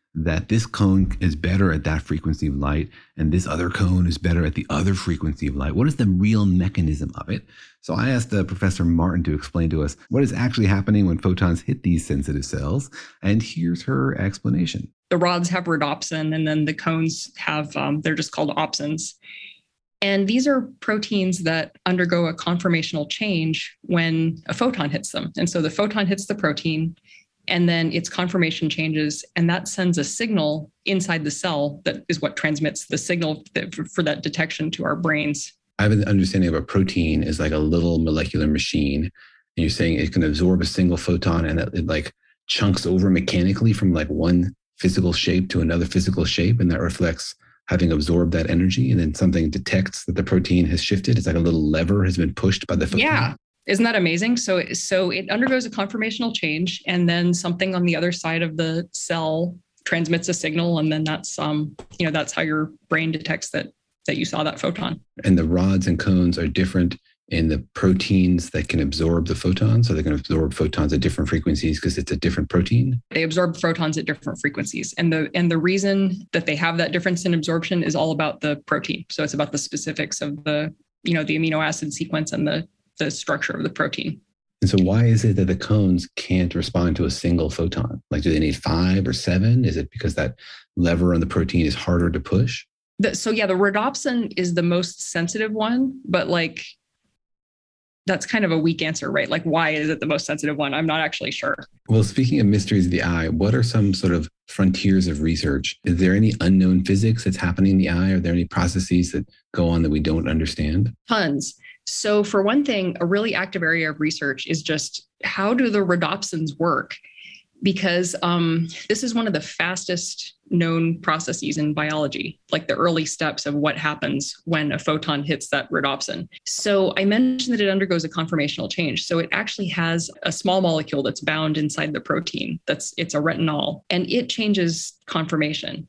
that this cone is better at that frequency of light and this other cone is better at the other frequency of light? What is the real mechanism of it? So I asked uh, Professor Martin to explain to us what is actually happening when photons hit these sensitive cells. And here's her explanation. The rods have rhodopsin, and then the cones have, um, they're just called opsins. And these are proteins that undergo a conformational change when a photon hits them. And so the photon hits the protein, and then its conformation changes, and that sends a signal inside the cell that is what transmits the signal that, for that detection to our brains. I have an understanding of a protein is like a little molecular machine, and you're saying it can absorb a single photon and it, it like chunks over mechanically from like one physical shape to another physical shape, and that reflects having absorbed that energy, and then something detects that the protein has shifted. It's like a little lever has been pushed by the photon. Yeah. Isn't that amazing? So, so it undergoes a conformational change, and then something on the other side of the cell transmits a signal, and then that's um, you know, that's how your brain detects that that you saw that photon. And the rods and cones are different in the proteins that can absorb the photons, so they can absorb photons at different frequencies because it's a different protein. They absorb photons at different frequencies, and the and the reason that they have that difference in absorption is all about the protein. So it's about the specifics of the you know the amino acid sequence and the the structure of the protein. And so why is it that the cones can't respond to a single photon? Like, do they need five or seven? Is it because that lever on the protein is harder to push? The, so yeah, the rhodopsin is the most sensitive one, but like, that's kind of a weak answer, right? Like, why is it the most sensitive one? I'm not actually sure. Well, speaking of mysteries of the eye, what are some sort of frontiers of research? Is there any unknown physics that's happening in the eye? Are there any processes that go on that we don't understand? Tons. So for one thing, a really active area of research is just how do the rhodopsins work? Because um, this is one of the fastest known processes in biology, like the early steps of what happens when a photon hits that rhodopsin. So I mentioned that it undergoes a conformational change. So it actually has a small molecule that's bound inside the protein. That's it's a retinol, and it changes conformation.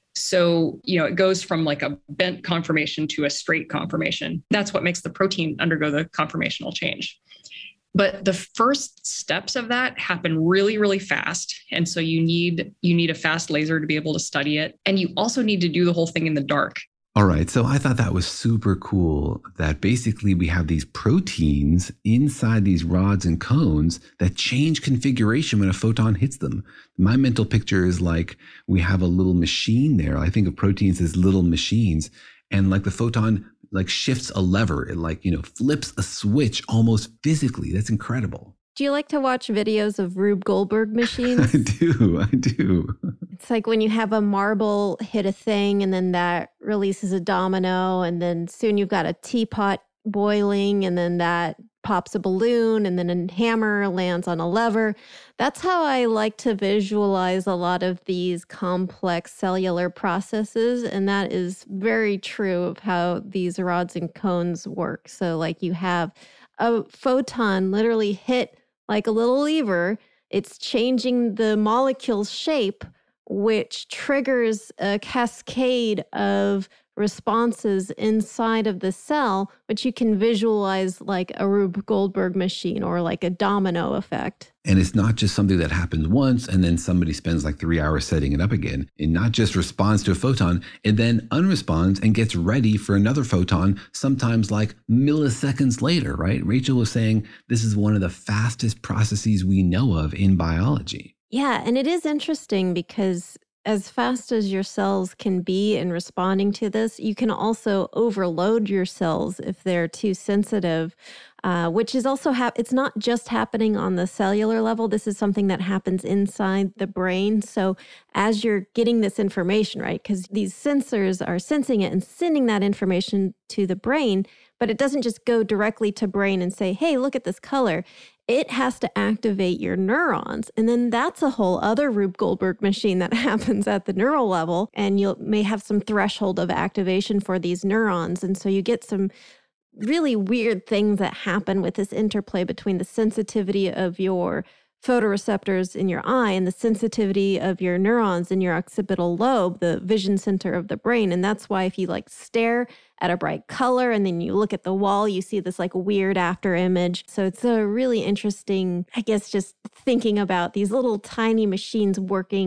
So, you know, it goes from like a bent conformation to a straight conformation. That's what makes the protein undergo the conformational change. But the first steps of that happen really, really fast. And so you need you need a fast laser to be able to study it. And you also need to do the whole thing in the dark. All right. So I thought that was super cool that basically we have these proteins inside these rods and cones that change configuration when a photon hits them. My mental picture is like we have a little machine there. I think of proteins as little machines, and like the photon like shifts a lever. It like, you know, flips a switch almost physically. That's incredible. Do you like to watch videos of Rube Goldberg machines? I do. I do. It's like when you have a marble hit a thing and then that releases a domino, and then soon you've got a teapot boiling, and then that pops a balloon, and then a hammer lands on a lever. That's how I like to visualize a lot of these complex cellular processes. And that is very true of how these rods and cones work. So like you have a photon literally hit like a little lever. It's changing the molecule's shape, which triggers a cascade of responses inside of the cell, which you can visualize like a Rube Goldberg machine or like a domino effect. And it's not just something that happens once and then somebody spends like three hours setting it up again. It not just responds to a photon, it then unresponds and gets ready for another photon, sometimes like milliseconds later, right? Rachel was saying this is one of the fastest processes we know of in biology. Yeah, and it is interesting because as fast as your cells can be in responding to this, you can also overload your cells if they're too sensitive, uh, which is also, hap- it's not just happening on the cellular level. This is something that happens inside the brain. So as you're getting this information, right, because these sensors are sensing it and sending that information to the brain, but it doesn't just go directly to brain and say, hey, look at this color. It has to activate your neurons. And then that's a whole other Rube Goldberg machine that happens at the neural level. And you may have some threshold of activation for these neurons. And so you get some really weird things that happen with this interplay between the sensitivity of your photoreceptors in your eye and the sensitivity of your neurons in your occipital lobe, the vision center of the brain. And that's why if you like stare at a bright color and then you look at the wall, you see this like weird after image. So it's a really interesting, I guess, just thinking about these little tiny machines working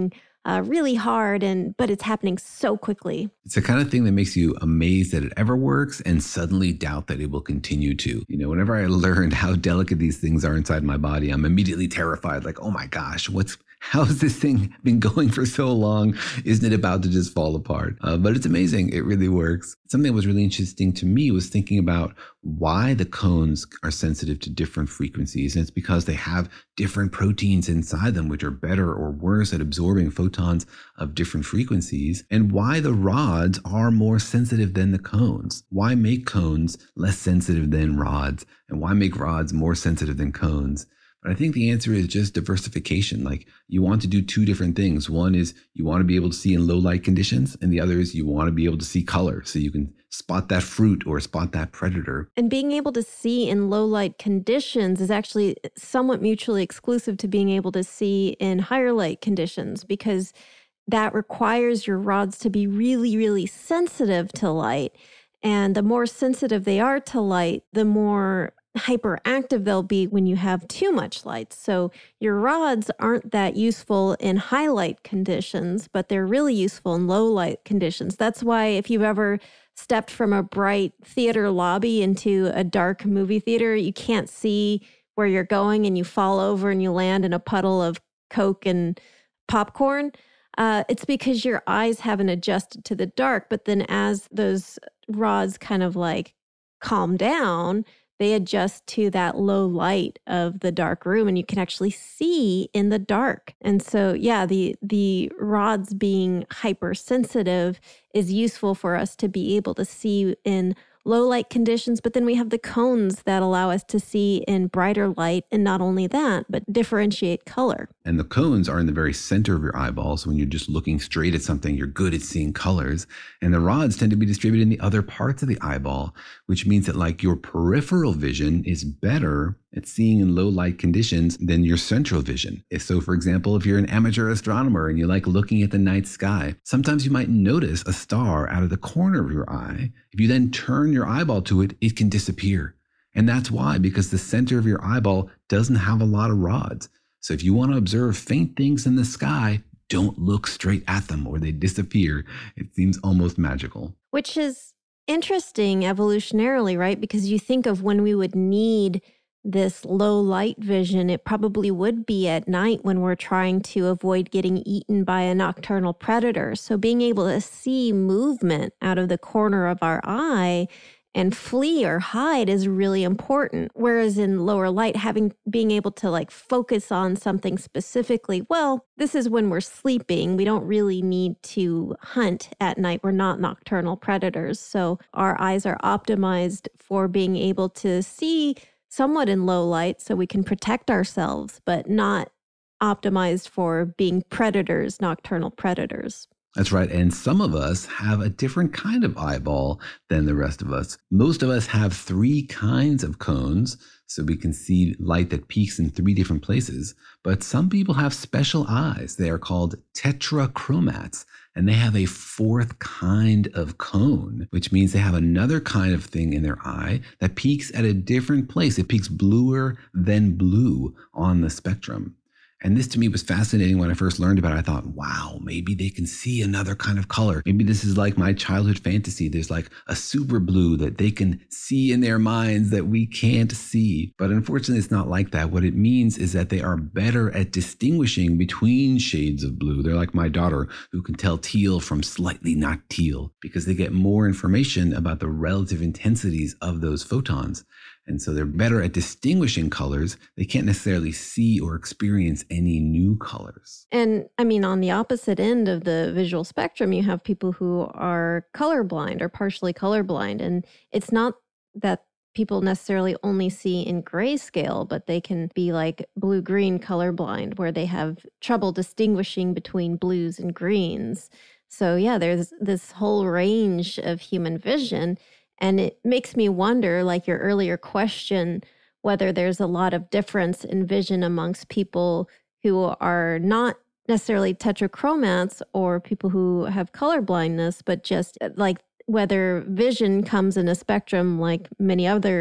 uh, really hard, and but it's happening so quickly. It's the kind of thing that makes you amazed that it ever works and suddenly doubt that it will continue to. You know, whenever I learned how delicate these things are inside my body, I'm immediately terrified, like, oh my gosh, what's how has this thing been going for so long? Isn't it about to just fall apart? Uh, but it's amazing. It really works. Something that was really interesting to me was thinking about why the cones are sensitive to different frequencies. And it's because they have different proteins inside them, which are better or worse at absorbing photons of different frequencies, and why the rods are more sensitive than the cones. Why make cones less sensitive than rods? And why make rods more sensitive than cones? But I think the answer is just diversification. Like, you want to do two different things. One is you want to be able to see in low light conditions, and the other is you want to be able to see color so you can spot that fruit or spot that predator. And being able to see in low light conditions is actually somewhat mutually exclusive to being able to see in higher light conditions, because that requires your rods to be really, really sensitive to light. And the more sensitive they are to light, the more hyperactive they'll be when you have too much light. So your rods aren't that useful in high light conditions, but they're really useful in low light conditions. That's why if you've ever stepped from a bright theater lobby into a dark movie theater, you can't see where you're going and you fall over and you land in a puddle of Coke and popcorn. Uh, it's because your eyes haven't adjusted to the dark. But then as those rods kind of like calm down, they adjust to that low light of the dark room, and you can actually see in the dark. And so, yeah, the the rods being hypersensitive is useful for us to be able to see in low light conditions, but then we have the cones that allow us to see in brighter light, and not only that, but differentiate color. And the cones are in the very center of your eyeball, so when you're just looking straight at something, you're good at seeing colors. And the rods tend to be distributed in the other parts of the eyeball, which means that like your peripheral vision is better at seeing in low light conditions than your central vision. So for example, if you're an amateur astronomer and you like looking at the night sky, sometimes you might notice a star out of the corner of your eye. If you then turn your eyeball to it, it can disappear. And that's why, because the center of your eyeball doesn't have a lot of rods. So if you want to observe faint things in the sky, don't look straight at them or they disappear. It seems almost magical. Which is interesting evolutionarily, right? Because you think of when we would need this low light vision, it probably would be at night when we're trying to avoid getting eaten by a nocturnal predator. So being able to see movement out of the corner of our eye and flee or hide is really important. Whereas in lower light, having being able to like focus on something specifically, well, this is when we're sleeping. We don't really need to hunt at night. We're not nocturnal predators. So our eyes are optimized for being able to see somewhat in low light so we can protect ourselves, but not optimized for being predators, nocturnal predators. That's right. And some of us have a different kind of eyeball than the rest of us. Most of us have three kinds of cones, so we can see light that peaks in three different places. But some people have special eyes. They are called tetrachromats, and they have a fourth kind of cone, which means they have another kind of thing in their eye that peaks at a different place. It peaks bluer than blue on the spectrum. And this to me was fascinating when I first learned about it. I thought, wow, maybe they can see another kind of color. Maybe this is like my childhood fantasy. There's like a super blue that they can see in their minds that we can't see. But unfortunately, it's not like that. What it means is that they are better at distinguishing between shades of blue. They're like my daughter, who can tell teal from slightly not teal, because they get more information about the relative intensities of those photons. And so they're better at distinguishing colors. They can't necessarily see or experience any new colors. And I mean, on the opposite end of the visual spectrum, you have people who are colorblind or partially colorblind. And it's not that people necessarily only see in grayscale, but they can be like blue-green colorblind, where they have trouble distinguishing between blues and greens. So yeah, there's this whole range of human vision. And it makes me wonder, like your earlier question, whether there's a lot of difference in vision amongst people who are not necessarily tetrachromats or people who have color blindness, but just like whether vision comes in a spectrum like many other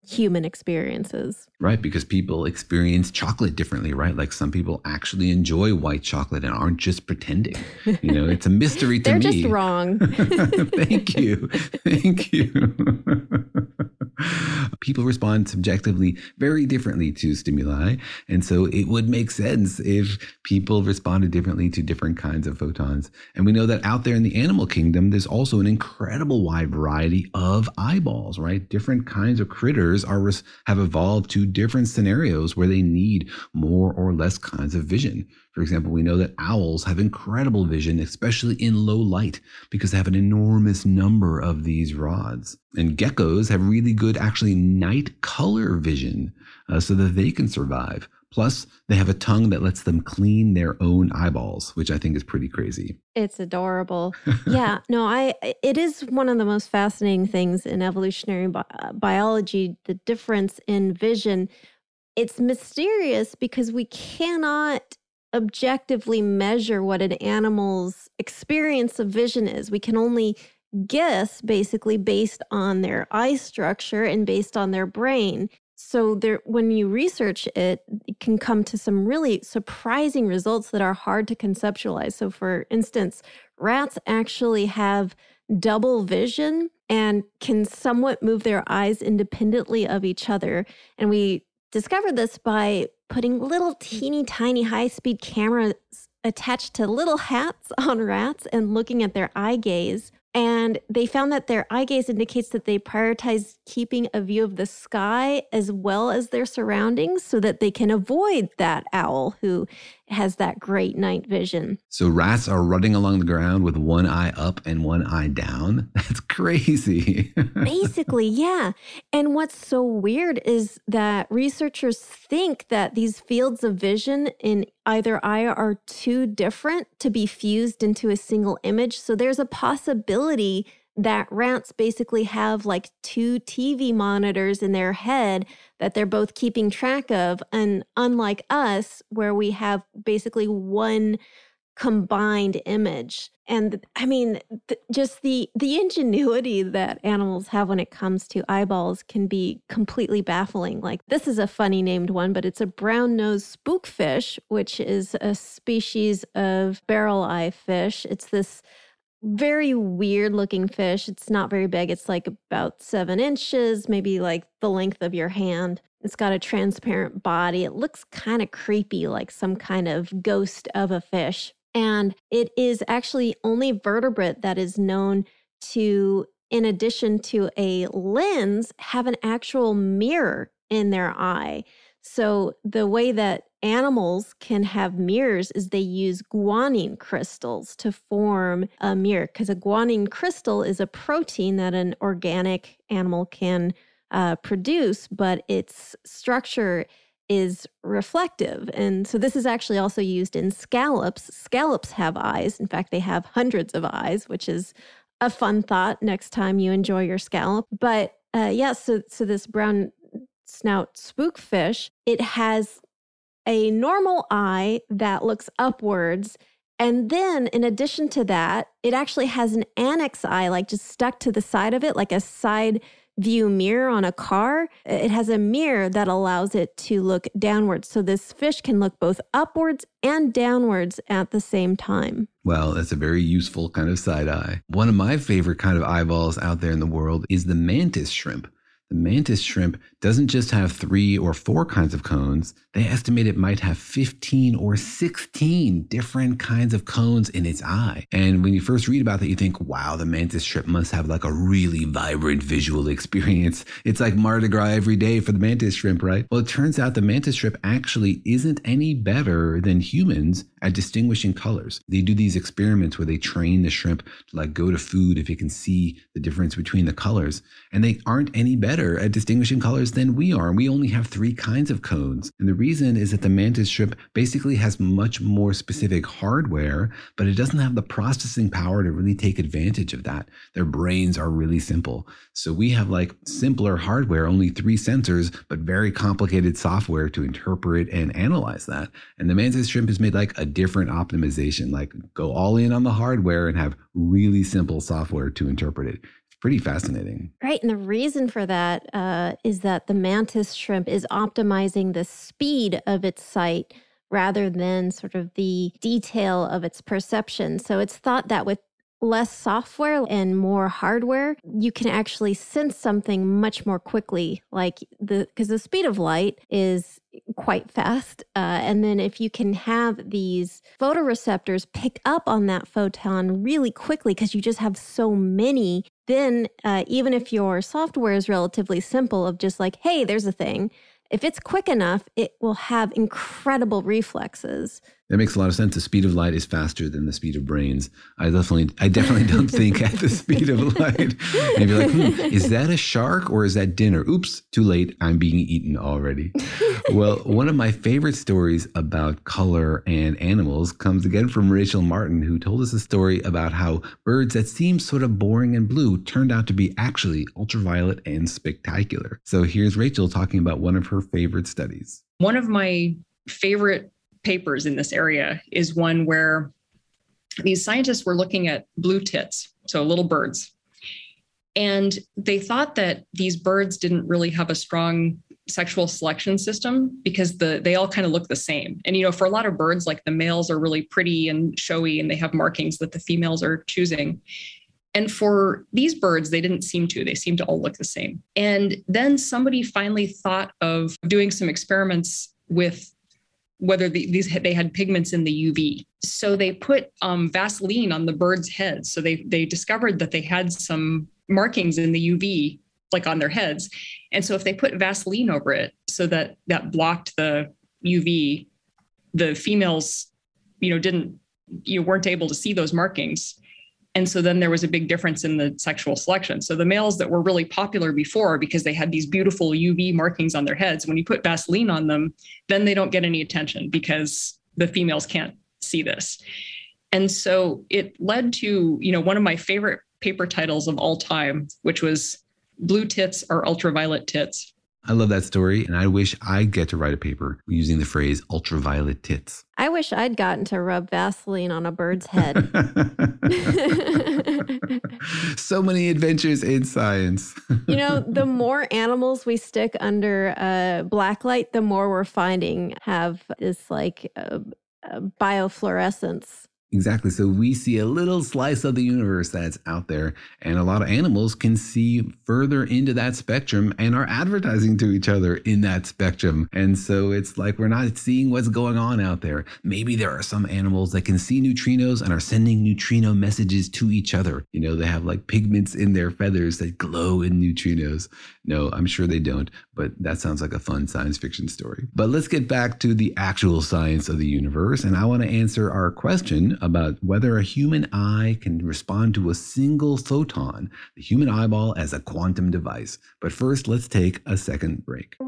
human experiences. Right, because people experience chocolate differently, right? Like some people actually enjoy white chocolate and aren't just pretending. You know, it's a mystery to They're me. They're just wrong. Thank you. Thank you. People respond subjectively very differently to stimuli. And so it would make sense if people responded differently to different kinds of photons. And we know that out there in the animal kingdom, there's also an incredible wide variety of eyeballs, right? Different kinds of critters are have evolved to different scenarios where they need more or less kinds of vision. For example, we know that owls have incredible vision, especially in low light, because they have an enormous number of these rods. And geckos have really good, actually, night color vision uh, so that they can survive. Plus, they have a tongue that lets them clean their own eyeballs, which I think is pretty crazy. It's adorable. Yeah, no, I. It is one of the most fascinating things in evolutionary bi- biology, the difference in vision. It's mysterious because we cannot objectively measure what an animal's experience of vision is. We can only guess basically based on their eye structure and based on their brain. So there, when you research it, it can come to some really surprising results that are hard to conceptualize. So for instance, rats actually have double vision and can somewhat move their eyes independently of each other. And we discovered this by putting little teeny tiny high-speed cameras attached to little hats on rats and looking at their eye gaze. And they found that their eye gaze indicates that they prioritize keeping a view of the sky as well as their surroundings so that they can avoid that owl who has that great night vision. So rats are running along the ground with one eye up and one eye down? That's crazy. Basically, yeah. And what's so weird is that researchers think that these fields of vision in either eye are too different to be fused into a single image. So there's a possibility that rats basically have like two T V monitors in their head that they're both keeping track of. And unlike us, where we have basically one combined image. And I mean, th- just the the ingenuity that animals have when it comes to eyeballs can be completely baffling. Like, this is a funny named one, but it's a brown-nosed spookfish, which is a species of barrel eye fish. It's this very weird looking fish. It's not very big. It's like about seven inches, maybe like the length of your hand. It's got a transparent body. It looks kind of creepy, like some kind of ghost of a fish. And it is actually only vertebrate that is known to, in addition to a lens, have an actual mirror in their eye. So the way that animals can have mirrors is they use guanine crystals to form a mirror, because a guanine crystal is a protein that an organic animal can uh, produce, but its structure is reflective. And so this is actually also used in scallops. Scallops have eyes. In fact, they have hundreds of eyes, which is a fun thought next time you enjoy your scallop. But uh, yeah, so, so this brown snout spookfish, it has a normal eye that looks upwards. And then in addition to that, it actually has an annex eye, like just stuck to the side of it, like a side view mirror on a car. It has a mirror that allows it to look downwards. So this fish can look both upwards and downwards at the same time. Well, that's a very useful kind of side eye. One of my favorite kind of eyeballs out there in the world is the mantis shrimp. The mantis shrimp doesn't just have three or four kinds of cones. They estimate it might have fifteen or sixteen different kinds of cones in its eye. And when you first read about that, you think, wow, the mantis shrimp must have like a really vibrant visual experience. It's like Mardi Gras every day for the mantis shrimp, right? Well, it turns out the mantis shrimp actually isn't any better than humans at distinguishing colors. They do these experiments where they train the shrimp to like go to food if it can see the difference between the colors. And they aren't any better at distinguishing colors than we are. We only have three kinds of cones. And the reason is that the mantis shrimp basically has much more specific hardware, but it doesn't have the processing power to really take advantage of that. Their brains are really simple. So we have like simpler hardware, only three sensors, but very complicated software to interpret and analyze that. And the mantis shrimp has made like a different optimization, like go all in on the hardware and have really simple software to interpret it. pretty fascinating. Right. And the reason for that uh, is that the mantis shrimp is optimizing the speed of its sight rather than sort of the detail of its perception. So it's thought that with less software and more hardware, you can actually sense something much more quickly, like the because the speed of light is quite fast. Uh, and then if you can have these photoreceptors pick up on that photon really quickly because you just have so many, then uh, even if your software is relatively simple of just like, hey, there's a thing, if it's quick enough, it will have incredible reflexes. That makes a lot of sense. The speed of light is faster than the speed of brains. I definitely, I definitely don't think at the speed of light. And you're like, hmm, is that a shark or is that dinner? Oops, too late. I'm being eaten already. Well, one of my favorite stories about color and animals comes again from Rachel Martin, who told us a story about how birds that seem sort of boring and blue turned out to be actually ultraviolet and spectacular. So here's Rachel talking about one of her favorite studies. One of my favorite papers in this area is one where these scientists were looking at blue tits, so little birds. And they thought that these birds didn't really have a strong sexual selection system because the they all kind of look the same. And, you know, for a lot of birds, like the males are really pretty and showy and they have markings that the females are choosing. And for these birds, they didn't seem to. They seemed to all look the same. And then somebody finally thought of doing some experiments with whether the, these they had pigments in the U V. So they put um, Vaseline on the birds' heads. So they they discovered that they had some markings in the U V, like on their heads. And so if they put Vaseline over it so that that blocked the U V, the females, you know, didn't, you weren't able to see those markings. And so then there was a big difference in the sexual selection. So the males that were really popular before because they had these beautiful U V markings on their heads, when you put Vaseline on them, then they don't get any attention because the females can't see this. And so it led to, you know, one of my favorite paper titles of all time, which was Blue Tits Are Ultraviolet Tits. I love that story, and I wish I'd get to write a paper using the phrase ultraviolet tits. I wish I'd gotten to rub Vaseline on a bird's head. So many adventures in science. You know, the more animals we stick under uh, blacklight, the more we're finding have this like uh, uh, biofluorescence. Exactly. So we see a little slice of the universe that's out there, and a lot of animals can see further into that spectrum and are advertising to each other in that spectrum. And so it's like we're not seeing what's going on out there. Maybe there are some animals that can see neutrinos and are sending neutrino messages to each other. You know, they have like pigments in their feathers that glow in neutrinos. No, I'm sure they don't, but that sounds like a fun science fiction story. But let's get back to the actual science of the universe. And I want to answer our question about whether a human eye can respond to a single photon, the human eyeball as a quantum device. But first, let's take a second break.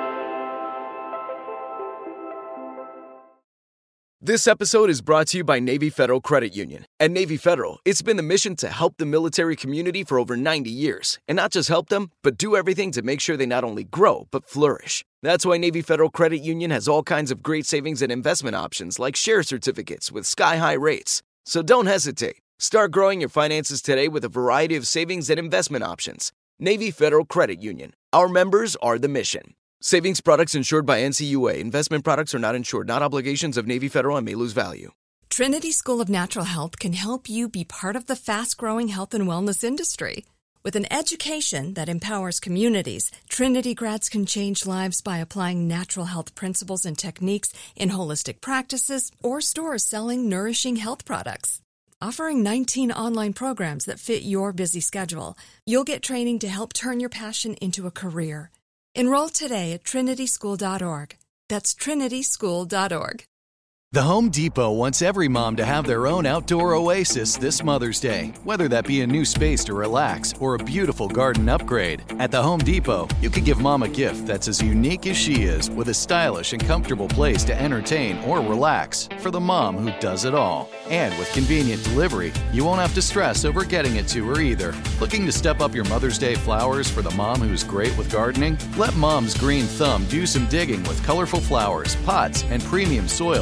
This episode is brought to you by Navy Federal Credit Union. At Navy Federal, it's been the mission to help the military community for over ninety years. And not just help them, but do everything to make sure they not only grow, but flourish. That's why Navy Federal Credit Union has all kinds of great savings and investment options like share certificates with sky-high rates. So don't hesitate. Start growing your finances today with a variety of savings and investment options. Navy Federal Credit Union. Our members are the mission. Savings products insured by N C U A. Investment products are not insured, not obligations of Navy Federal and may lose value. Trinity School of Natural Health can help you be part of the fast-growing health and wellness industry. With an education that empowers communities, Trinity grads can change lives by applying natural health principles and techniques in holistic practices or stores selling nourishing health products. Offering nineteen online programs that fit your busy schedule, you'll get training to help turn your passion into a career. Enroll today at trinity school dot org. That's trinity school dot org. The Home Depot wants every mom to have their own outdoor oasis this Mother's Day, whether that be a new space to relax or a beautiful garden upgrade. At the Home Depot, you could give mom a gift that's as unique as she is, with a stylish and comfortable place to entertain or relax for the mom who does it all. And with convenient delivery, you won't have to stress over getting it to her either. Looking to step up your Mother's Day flowers for the mom who's great with gardening? Let Mom's Green Thumb do some digging with colorful flowers, pots, and premium soils to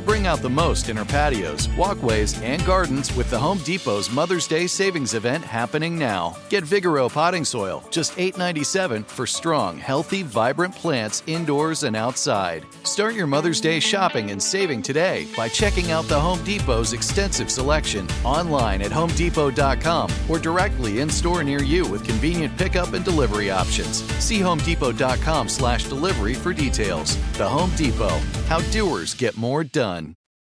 Bring out the most in our patios, walkways, and gardens with the Home Depot's Mother's Day Savings Event happening now. Get Vigoro potting soil, just eight dollars and ninety-seven cents for strong, healthy, vibrant plants indoors and outside. Start your Mother's Day shopping and saving today by checking out the Home Depot's extensive selection online at home depot dot com or directly in store near you with convenient pickup and delivery options. See home depot dot com slash delivery for details. The Home Depot, how doers get more done.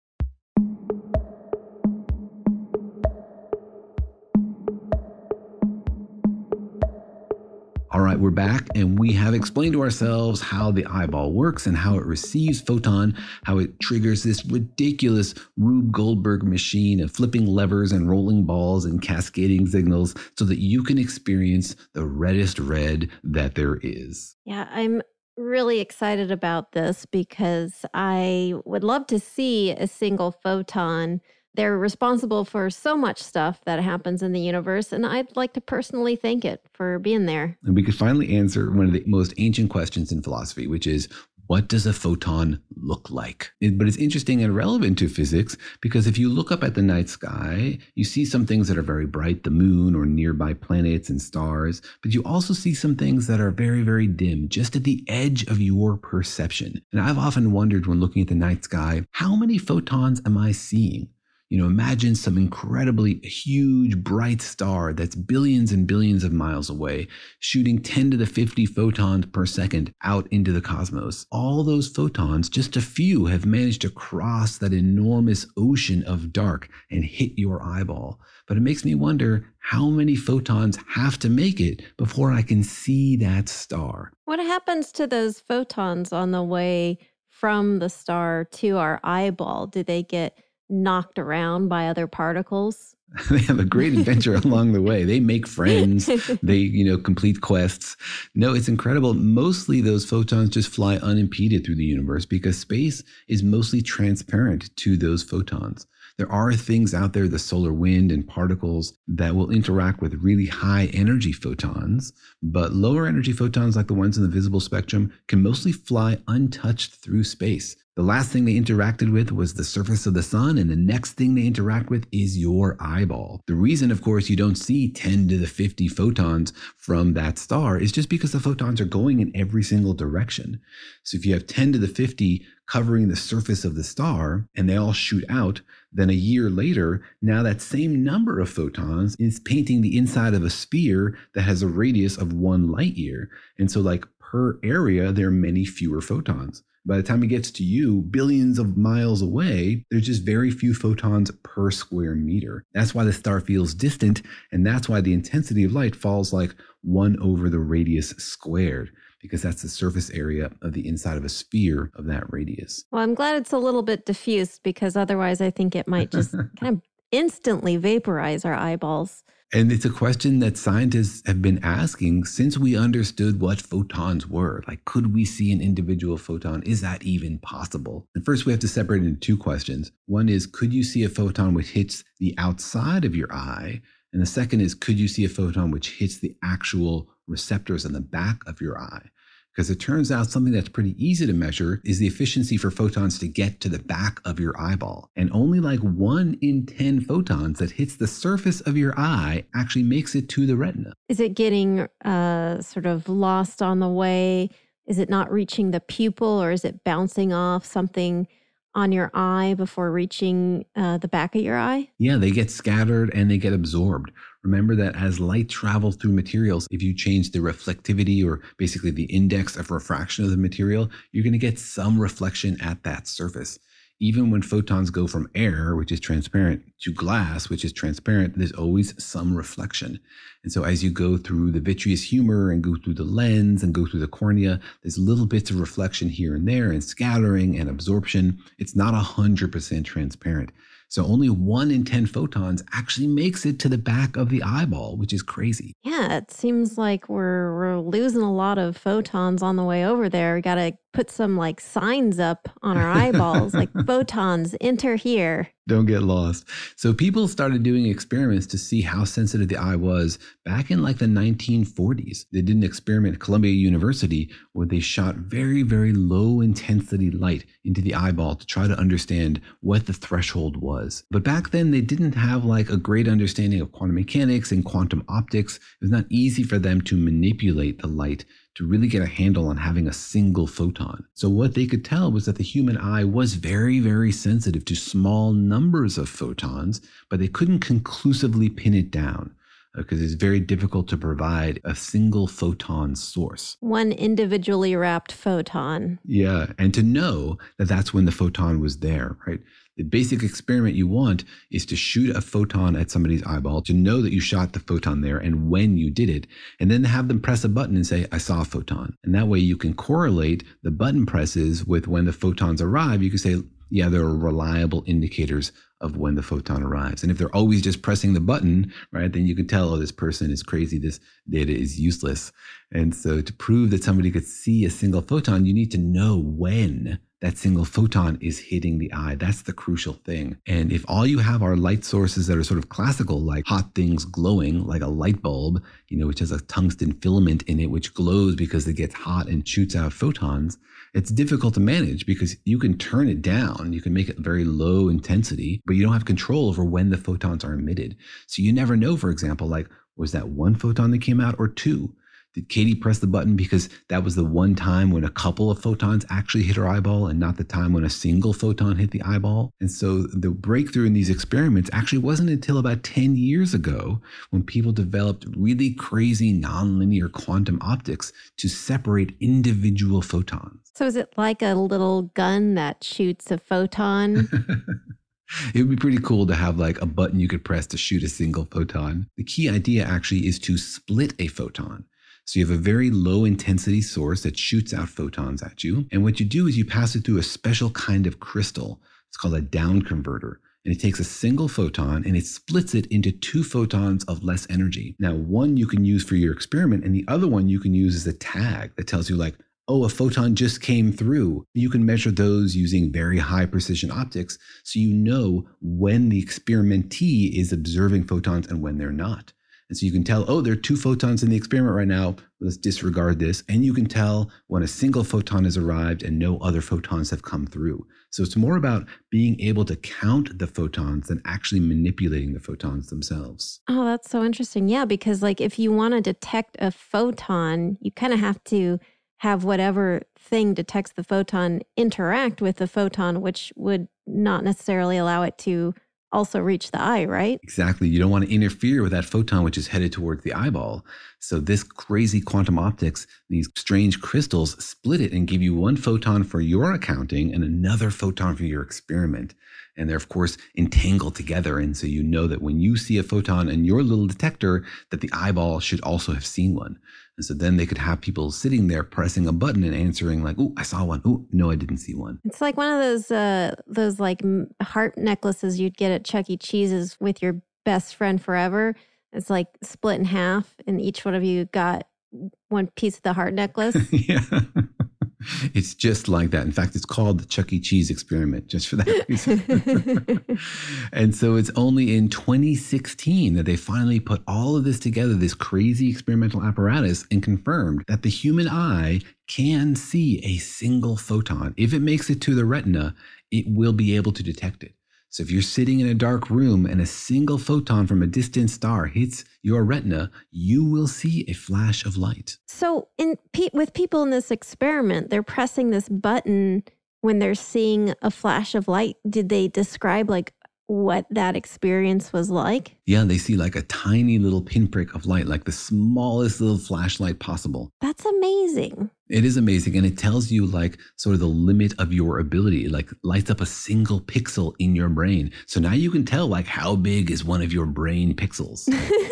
All right, we're back, and we have explained to ourselves how the eyeball works and how it receives photon, how it triggers this ridiculous Rube Goldberg machine of flipping levers and rolling balls and cascading signals so that you can experience the reddest red that there is. Yeah, I'm really excited about this because I would love to see a single photon. They're responsible for so much stuff that happens in the universe, and I'd like to personally thank it for being there. And we could finally answer one of the most ancient questions in philosophy, which is, what does a photon look like? It, but it's interesting and relevant to physics because if you look up at the night sky, you see some things that are very bright, the moon or nearby planets and stars, but you also see some things that are very, very dim, just at the edge of your perception. And I've often wondered when looking at the night sky, how many photons am I seeing? You know, imagine some incredibly huge, bright star that's billions and billions of miles away, shooting ten to the fifty photons per second out into the cosmos. All those photons, just a few, have managed to cross that enormous ocean of dark and hit your eyeball. But it makes me wonder how many photons have to make it before I can see that star. What happens to those photons on the way from the star to our eyeball? Do they get knocked around by other particles? They have a great adventure along the way. They make friends. They, you know, complete quests. No, it's incredible. Mostly those photons just fly unimpeded through the universe because space is mostly transparent to those photons. There are things out there, the solar wind and particles, that will interact with really high energy photons, but lower energy photons like the ones in the visible spectrum can mostly fly untouched through space. The last thing they interacted with was the surface of the sun, and the next thing they interact with is your eyeball. The reason, of course, you don't see ten to the fifty photons from that star is just because the photons are going in every single direction. So if you have ten to the fifty covering the surface of the star and they all shoot out, then a year later, now that same number of photons is painting the inside of a sphere that has a radius of one light year. And so like per area, there are many fewer photons. By the time it gets to you, billions of miles away, there's just very few photons per square meter. That's why the star feels distant, and that's why the intensity of light falls like one over the radius squared, because that's the surface area of the inside of a sphere of that radius. Well, I'm glad it's a little bit diffused, because otherwise I think it might just kind of instantly vaporize our eyeballs. And it's a question that scientists have been asking since we understood what photons were. Like, could we see an individual photon? Is that even possible? And first, we have to separate it into two questions. One is, could you see a photon which hits the outside of your eye? And the second is, could you see a photon which hits the actual receptors on the back of your eye? Because it turns out something that's pretty easy to measure is the efficiency for photons to get to the back of your eyeball. And only like one in ten photons that hits the surface of your eye actually makes it to the retina. Is it getting uh, sort of lost on the way? Is it not reaching the pupil, or is it bouncing off something on your eye before reaching uh, the back of your eye? Yeah, they get scattered and they get absorbed. Remember that as light travels through materials, if you change the reflectivity, or basically the index of refraction of the material, you're going to get some reflection at that surface. Even when photons go from air, which is transparent, to glass, which is transparent, there's always some reflection. And so as you go through the vitreous humor and go through the lens and go through the cornea, there's little bits of reflection here and there and scattering and absorption. It's not one hundred percent transparent. So only one in ten photons actually makes it to the back of the eyeball, which is crazy. Yeah, it seems like we're we're losing a lot of photons on the way over there. We got to put some like signs up on our eyeballs, like photons enter here. Don't get lost. So people started doing experiments to see how sensitive the eye was back in like the nineteen forties. They did an experiment at Columbia University where they shot very, very low intensity light into the eyeball to try to understand what the threshold was. But back then they didn't have like a great understanding of quantum mechanics and quantum optics. It was not easy for them to manipulate the light to really get a handle on having a single photon. So what they could tell was that the human eye was very, very sensitive to small numbers of photons, but they couldn't conclusively pin it down because it's very difficult to provide a single photon source. One individually wrapped photon. Yeah, and to know that that's when the photon was there, right? The basic experiment you want is to shoot a photon at somebody's eyeball, to know that you shot the photon there and when you did it, and then have them press a button and say, I saw a photon. And that way you can correlate the button presses with when the photons arrive. You can say, yeah, there are reliable indicators of when the photon arrives. And if they're always just pressing the button, right, then you can tell, oh, this person is crazy, this data is useless. And so to prove that somebody could see a single photon, you need to know when that single photon is hitting the eye. That's the crucial thing. And if all you have are light sources that are sort of classical, like hot things glowing, like a light bulb, you know, which has a tungsten filament in it, which glows because it gets hot and shoots out photons, it's difficult to manage because you can turn it down. You can make it very low intensity, but you don't have control over when the photons are emitted. So you never know, for example, like, was that one photon that came out or two? Did Katie press the button because that was the one time when a couple of photons actually hit her eyeball and not the time when a single photon hit the eyeball? And so the breakthrough in these experiments actually wasn't until about ten years ago when people developed really crazy nonlinear quantum optics to separate individual photons. So is it like a little gun that shoots a photon? It would be pretty cool to have like a button you could press to shoot a single photon. The key idea actually is to split a photon. So you have a very low intensity source that shoots out photons at you. And what you do is you pass it through a special kind of crystal. It's called a down converter. And it takes a single photon and it splits it into two photons of less energy. Now, one you can use for your experiment and the other one you can use as a tag that tells you like, oh, a photon just came through. You can measure those using very high precision optics so you know when the experimentee is observing photons and when they're not. And so you can tell, oh, there are two photons in the experiment right now. Let's disregard this. And you can tell when a single photon has arrived and no other photons have come through. So it's more about being able to count the photons than actually manipulating the photons themselves. Oh, that's so interesting. Yeah, because like if you want to detect a photon, you kind of have to have whatever thing detects the photon interact with the photon, which would not necessarily allow it to also reach the eye, right? Exactly. You don't want to interfere with that photon, which is headed towards the eyeball. So this crazy quantum optics, these strange crystals split it and give you one photon for your accounting and another photon for your experiment. And they're, of course, entangled together. And so you know that when you see a photon in your little detector, that the eyeball should also have seen one. And so then they could have people sitting there pressing a button and answering like, oh, I saw one. Oh, no, I didn't see one. It's like one of those, uh, those like heart necklaces you'd get at Chuck E. Cheese's with your best friend forever. It's like split in half and each one of you got one piece of the heart necklace. Yeah. It's just like that. In fact, it's called the Chuck E. Cheese experiment, just for that reason. And so it's only in twenty sixteen that they finally put all of this together, this crazy experimental apparatus, and confirmed that the human eye can see a single photon. If it makes it to the retina, it will be able to detect it. So if you're sitting in a dark room and a single photon from a distant star hits your retina, you will see a flash of light. So in with people in this experiment, they're pressing this button when they're seeing a flash of light. Did they describe like what that experience was like? Yeah, they see like a tiny little pinprick of light, like the smallest little flashlight possible. That's amazing. It is amazing. And it tells you like sort of the limit of your ability. It like lights up a single pixel in your brain. So now you can tell like how big is one of your brain pixels.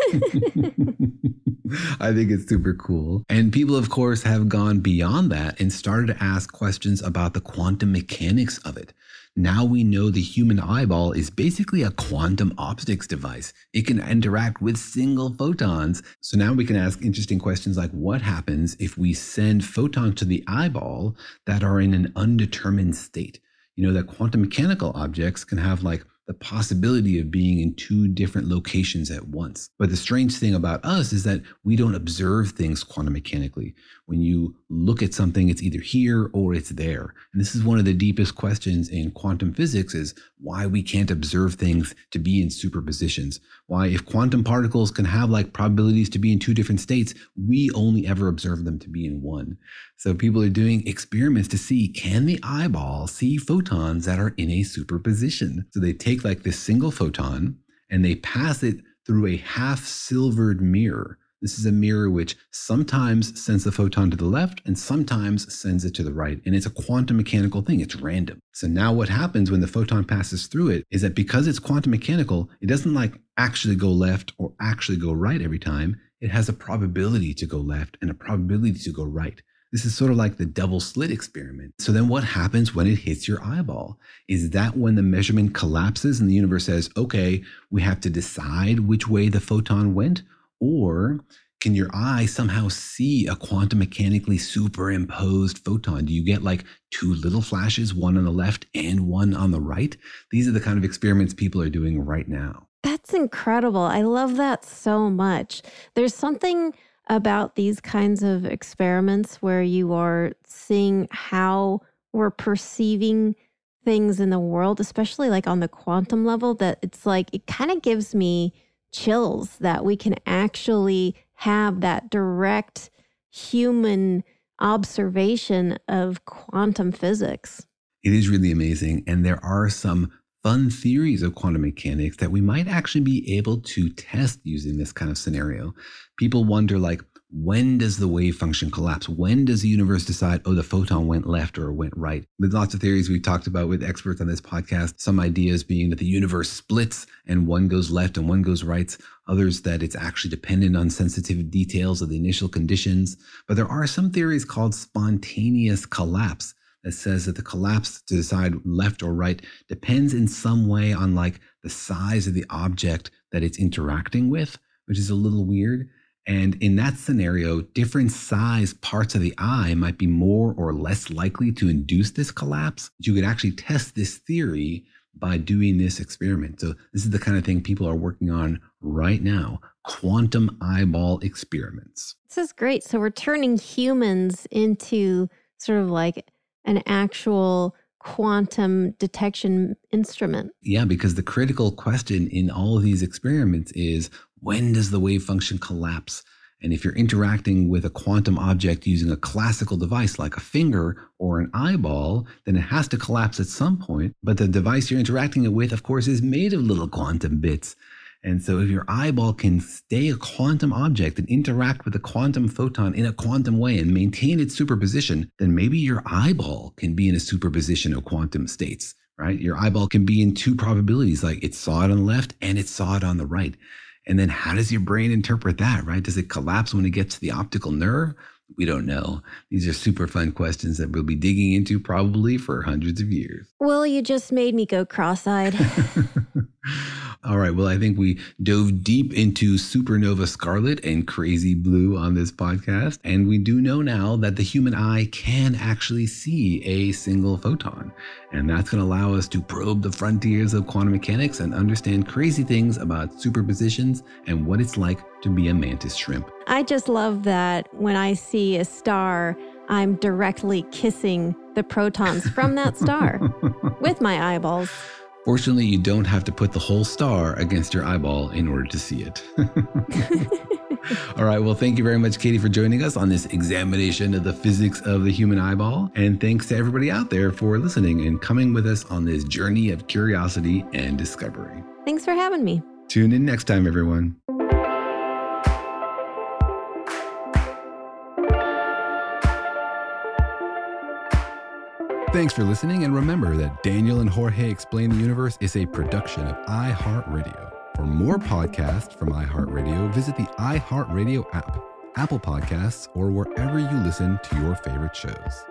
I think it's super cool. And people, of course, have gone beyond that and started to ask questions about the quantum mechanics of it. Now we know the human eyeball is basically a quantum optics device. It can interact with single photons. So now we can ask interesting questions like what happens if we send photons to the eyeball that are in an undetermined state? You know that quantum mechanical objects can have like the possibility of being in two different locations at once. But the strange thing about us is that we don't observe things quantum mechanically. When you look at something, it's either here or it's there. And this is one of the deepest questions in quantum physics, is why we can't observe things to be in superpositions. Why, if quantum particles can have like probabilities to be in two different states, we only ever observe them to be in one. So people are doing experiments to see, can the eyeball see photons that are in a superposition? So they take like this single photon and they pass it through a half silvered mirror. This is a mirror which sometimes sends the photon to the left and sometimes sends it to the right. And it's a quantum mechanical thing. It's random. So now what happens when the photon passes through it is that because it's quantum mechanical, it doesn't like actually go left or actually go right every time. It has a probability to go left and a probability to go right. This is sort of like the double slit experiment. So then what happens when it hits your eyeball? Is that when the measurement collapses and the universe says, okay, we have to decide which way the photon went? Or can your eye somehow see a quantum mechanically superimposed photon? Do you get like two little flashes, one on the left and one on the right? These are the kind of experiments people are doing right now. That's incredible. I love that so much. There's something about these kinds of experiments where you are seeing how we're perceiving things in the world, especially like on the quantum level, that it's like, it kind of gives me chills that we can actually have that direct human observation of quantum physics. It is really amazing. And there are some fun theories of quantum mechanics that we might actually be able to test using this kind of scenario. People wonder, like, when does the wave function collapse? When does the universe decide, oh, the photon went left or went right? With lots of theories we've talked about with experts on this podcast, some ideas being that the universe splits and one goes left and one goes right. Others that it's actually dependent on sensitive details of the initial conditions. But there are some theories called spontaneous collapse that says that the collapse to decide left or right depends in some way on like the size of the object that it's interacting with, which is a little weird. And in that scenario, different size parts of the eye might be more or less likely to induce this collapse. You could actually test this theory by doing this experiment. So this is the kind of thing people are working on right now, quantum eyeball experiments. This is great. So we're turning humans into sort of like an actual quantum detection instrument. Yeah, because the critical question in all of these experiments is, when does the wave function collapse? And if you're interacting with a quantum object using a classical device like a finger or an eyeball, then it has to collapse at some point. But the device you're interacting with, of course, is made of little quantum bits. And so if your eyeball can stay a quantum object and interact with a quantum photon in a quantum way and maintain its superposition, then maybe your eyeball can be in a superposition of quantum states, right? Your eyeball can be in two probabilities, like it saw it on the left and it saw it on the right. And then how does your brain interpret that, right? Does it collapse when it gets to the optical nerve? We don't know. These are super fun questions that we'll be digging into probably for hundreds of years. Well, you just made me go cross-eyed. All right. Well, I think we dove deep into supernova scarlet and crazy blue on this podcast. And we do know now that the human eye can actually see a single photon. And that's going to allow us to probe the frontiers of quantum mechanics and understand crazy things about superpositions and what it's like to be a mantis shrimp. I just love that when I see a star, I'm directly kissing the protons from that star with my eyeballs. Fortunately, you don't have to put the whole star against your eyeball in order to see it. All right. Well, thank you very much, Katie, for joining us on this examination of the physics of the human eyeball. And thanks to everybody out there for listening and coming with us on this journey of curiosity and discovery. Thanks for having me. Tune in next time, everyone. Thanks for listening, and remember that Daniel and Jorge Explain the Universe is a production of iHeartRadio. For more podcasts from iHeartRadio, visit the iHeartRadio app, Apple Podcasts, or wherever you listen to your favorite shows.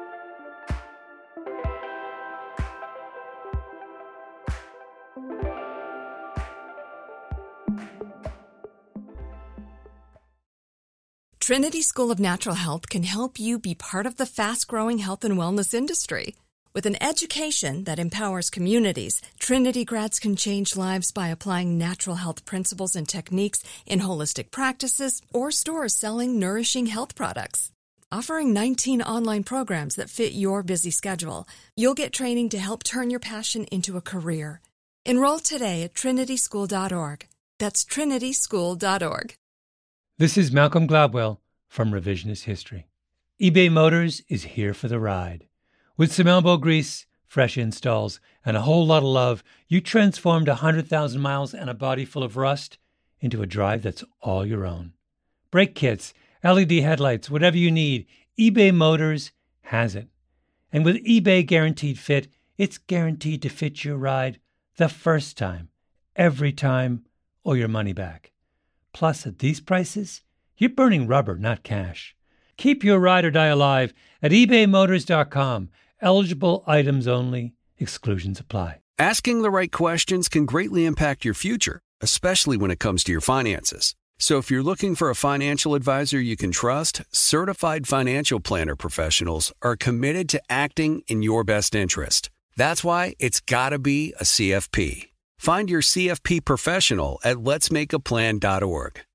Trinity School of Natural Health can help you be part of the fast-growing health and wellness industry. With an education that empowers communities, Trinity grads can change lives by applying natural health principles and techniques in holistic practices or stores selling nourishing health products. Offering nineteen online programs that fit your busy schedule, you'll get training to help turn your passion into a career. Enroll today at trinity school dot org. That's trinity school dot org. This is Malcolm Gladwell from Revisionist History. eBay Motors is here for the ride. With some elbow grease, fresh installs, and a whole lot of love, you transformed one hundred thousand miles and a body full of rust into a drive that's all your own. Brake kits, L E D headlights, whatever you need, eBay Motors has it. And with eBay Guaranteed Fit, it's guaranteed to fit your ride the first time, every time, or your money back. Plus, at these prices, you're burning rubber, not cash. Keep your ride or die alive at ebay motors dot com. Eligible items only. Exclusions apply. Asking the right questions can greatly impact your future, especially when it comes to your finances. So if you're looking for a financial advisor you can trust, certified financial planner professionals are committed to acting in your best interest. That's why it's got to be a C F P. Find your C F P professional at lets make a plan dot org.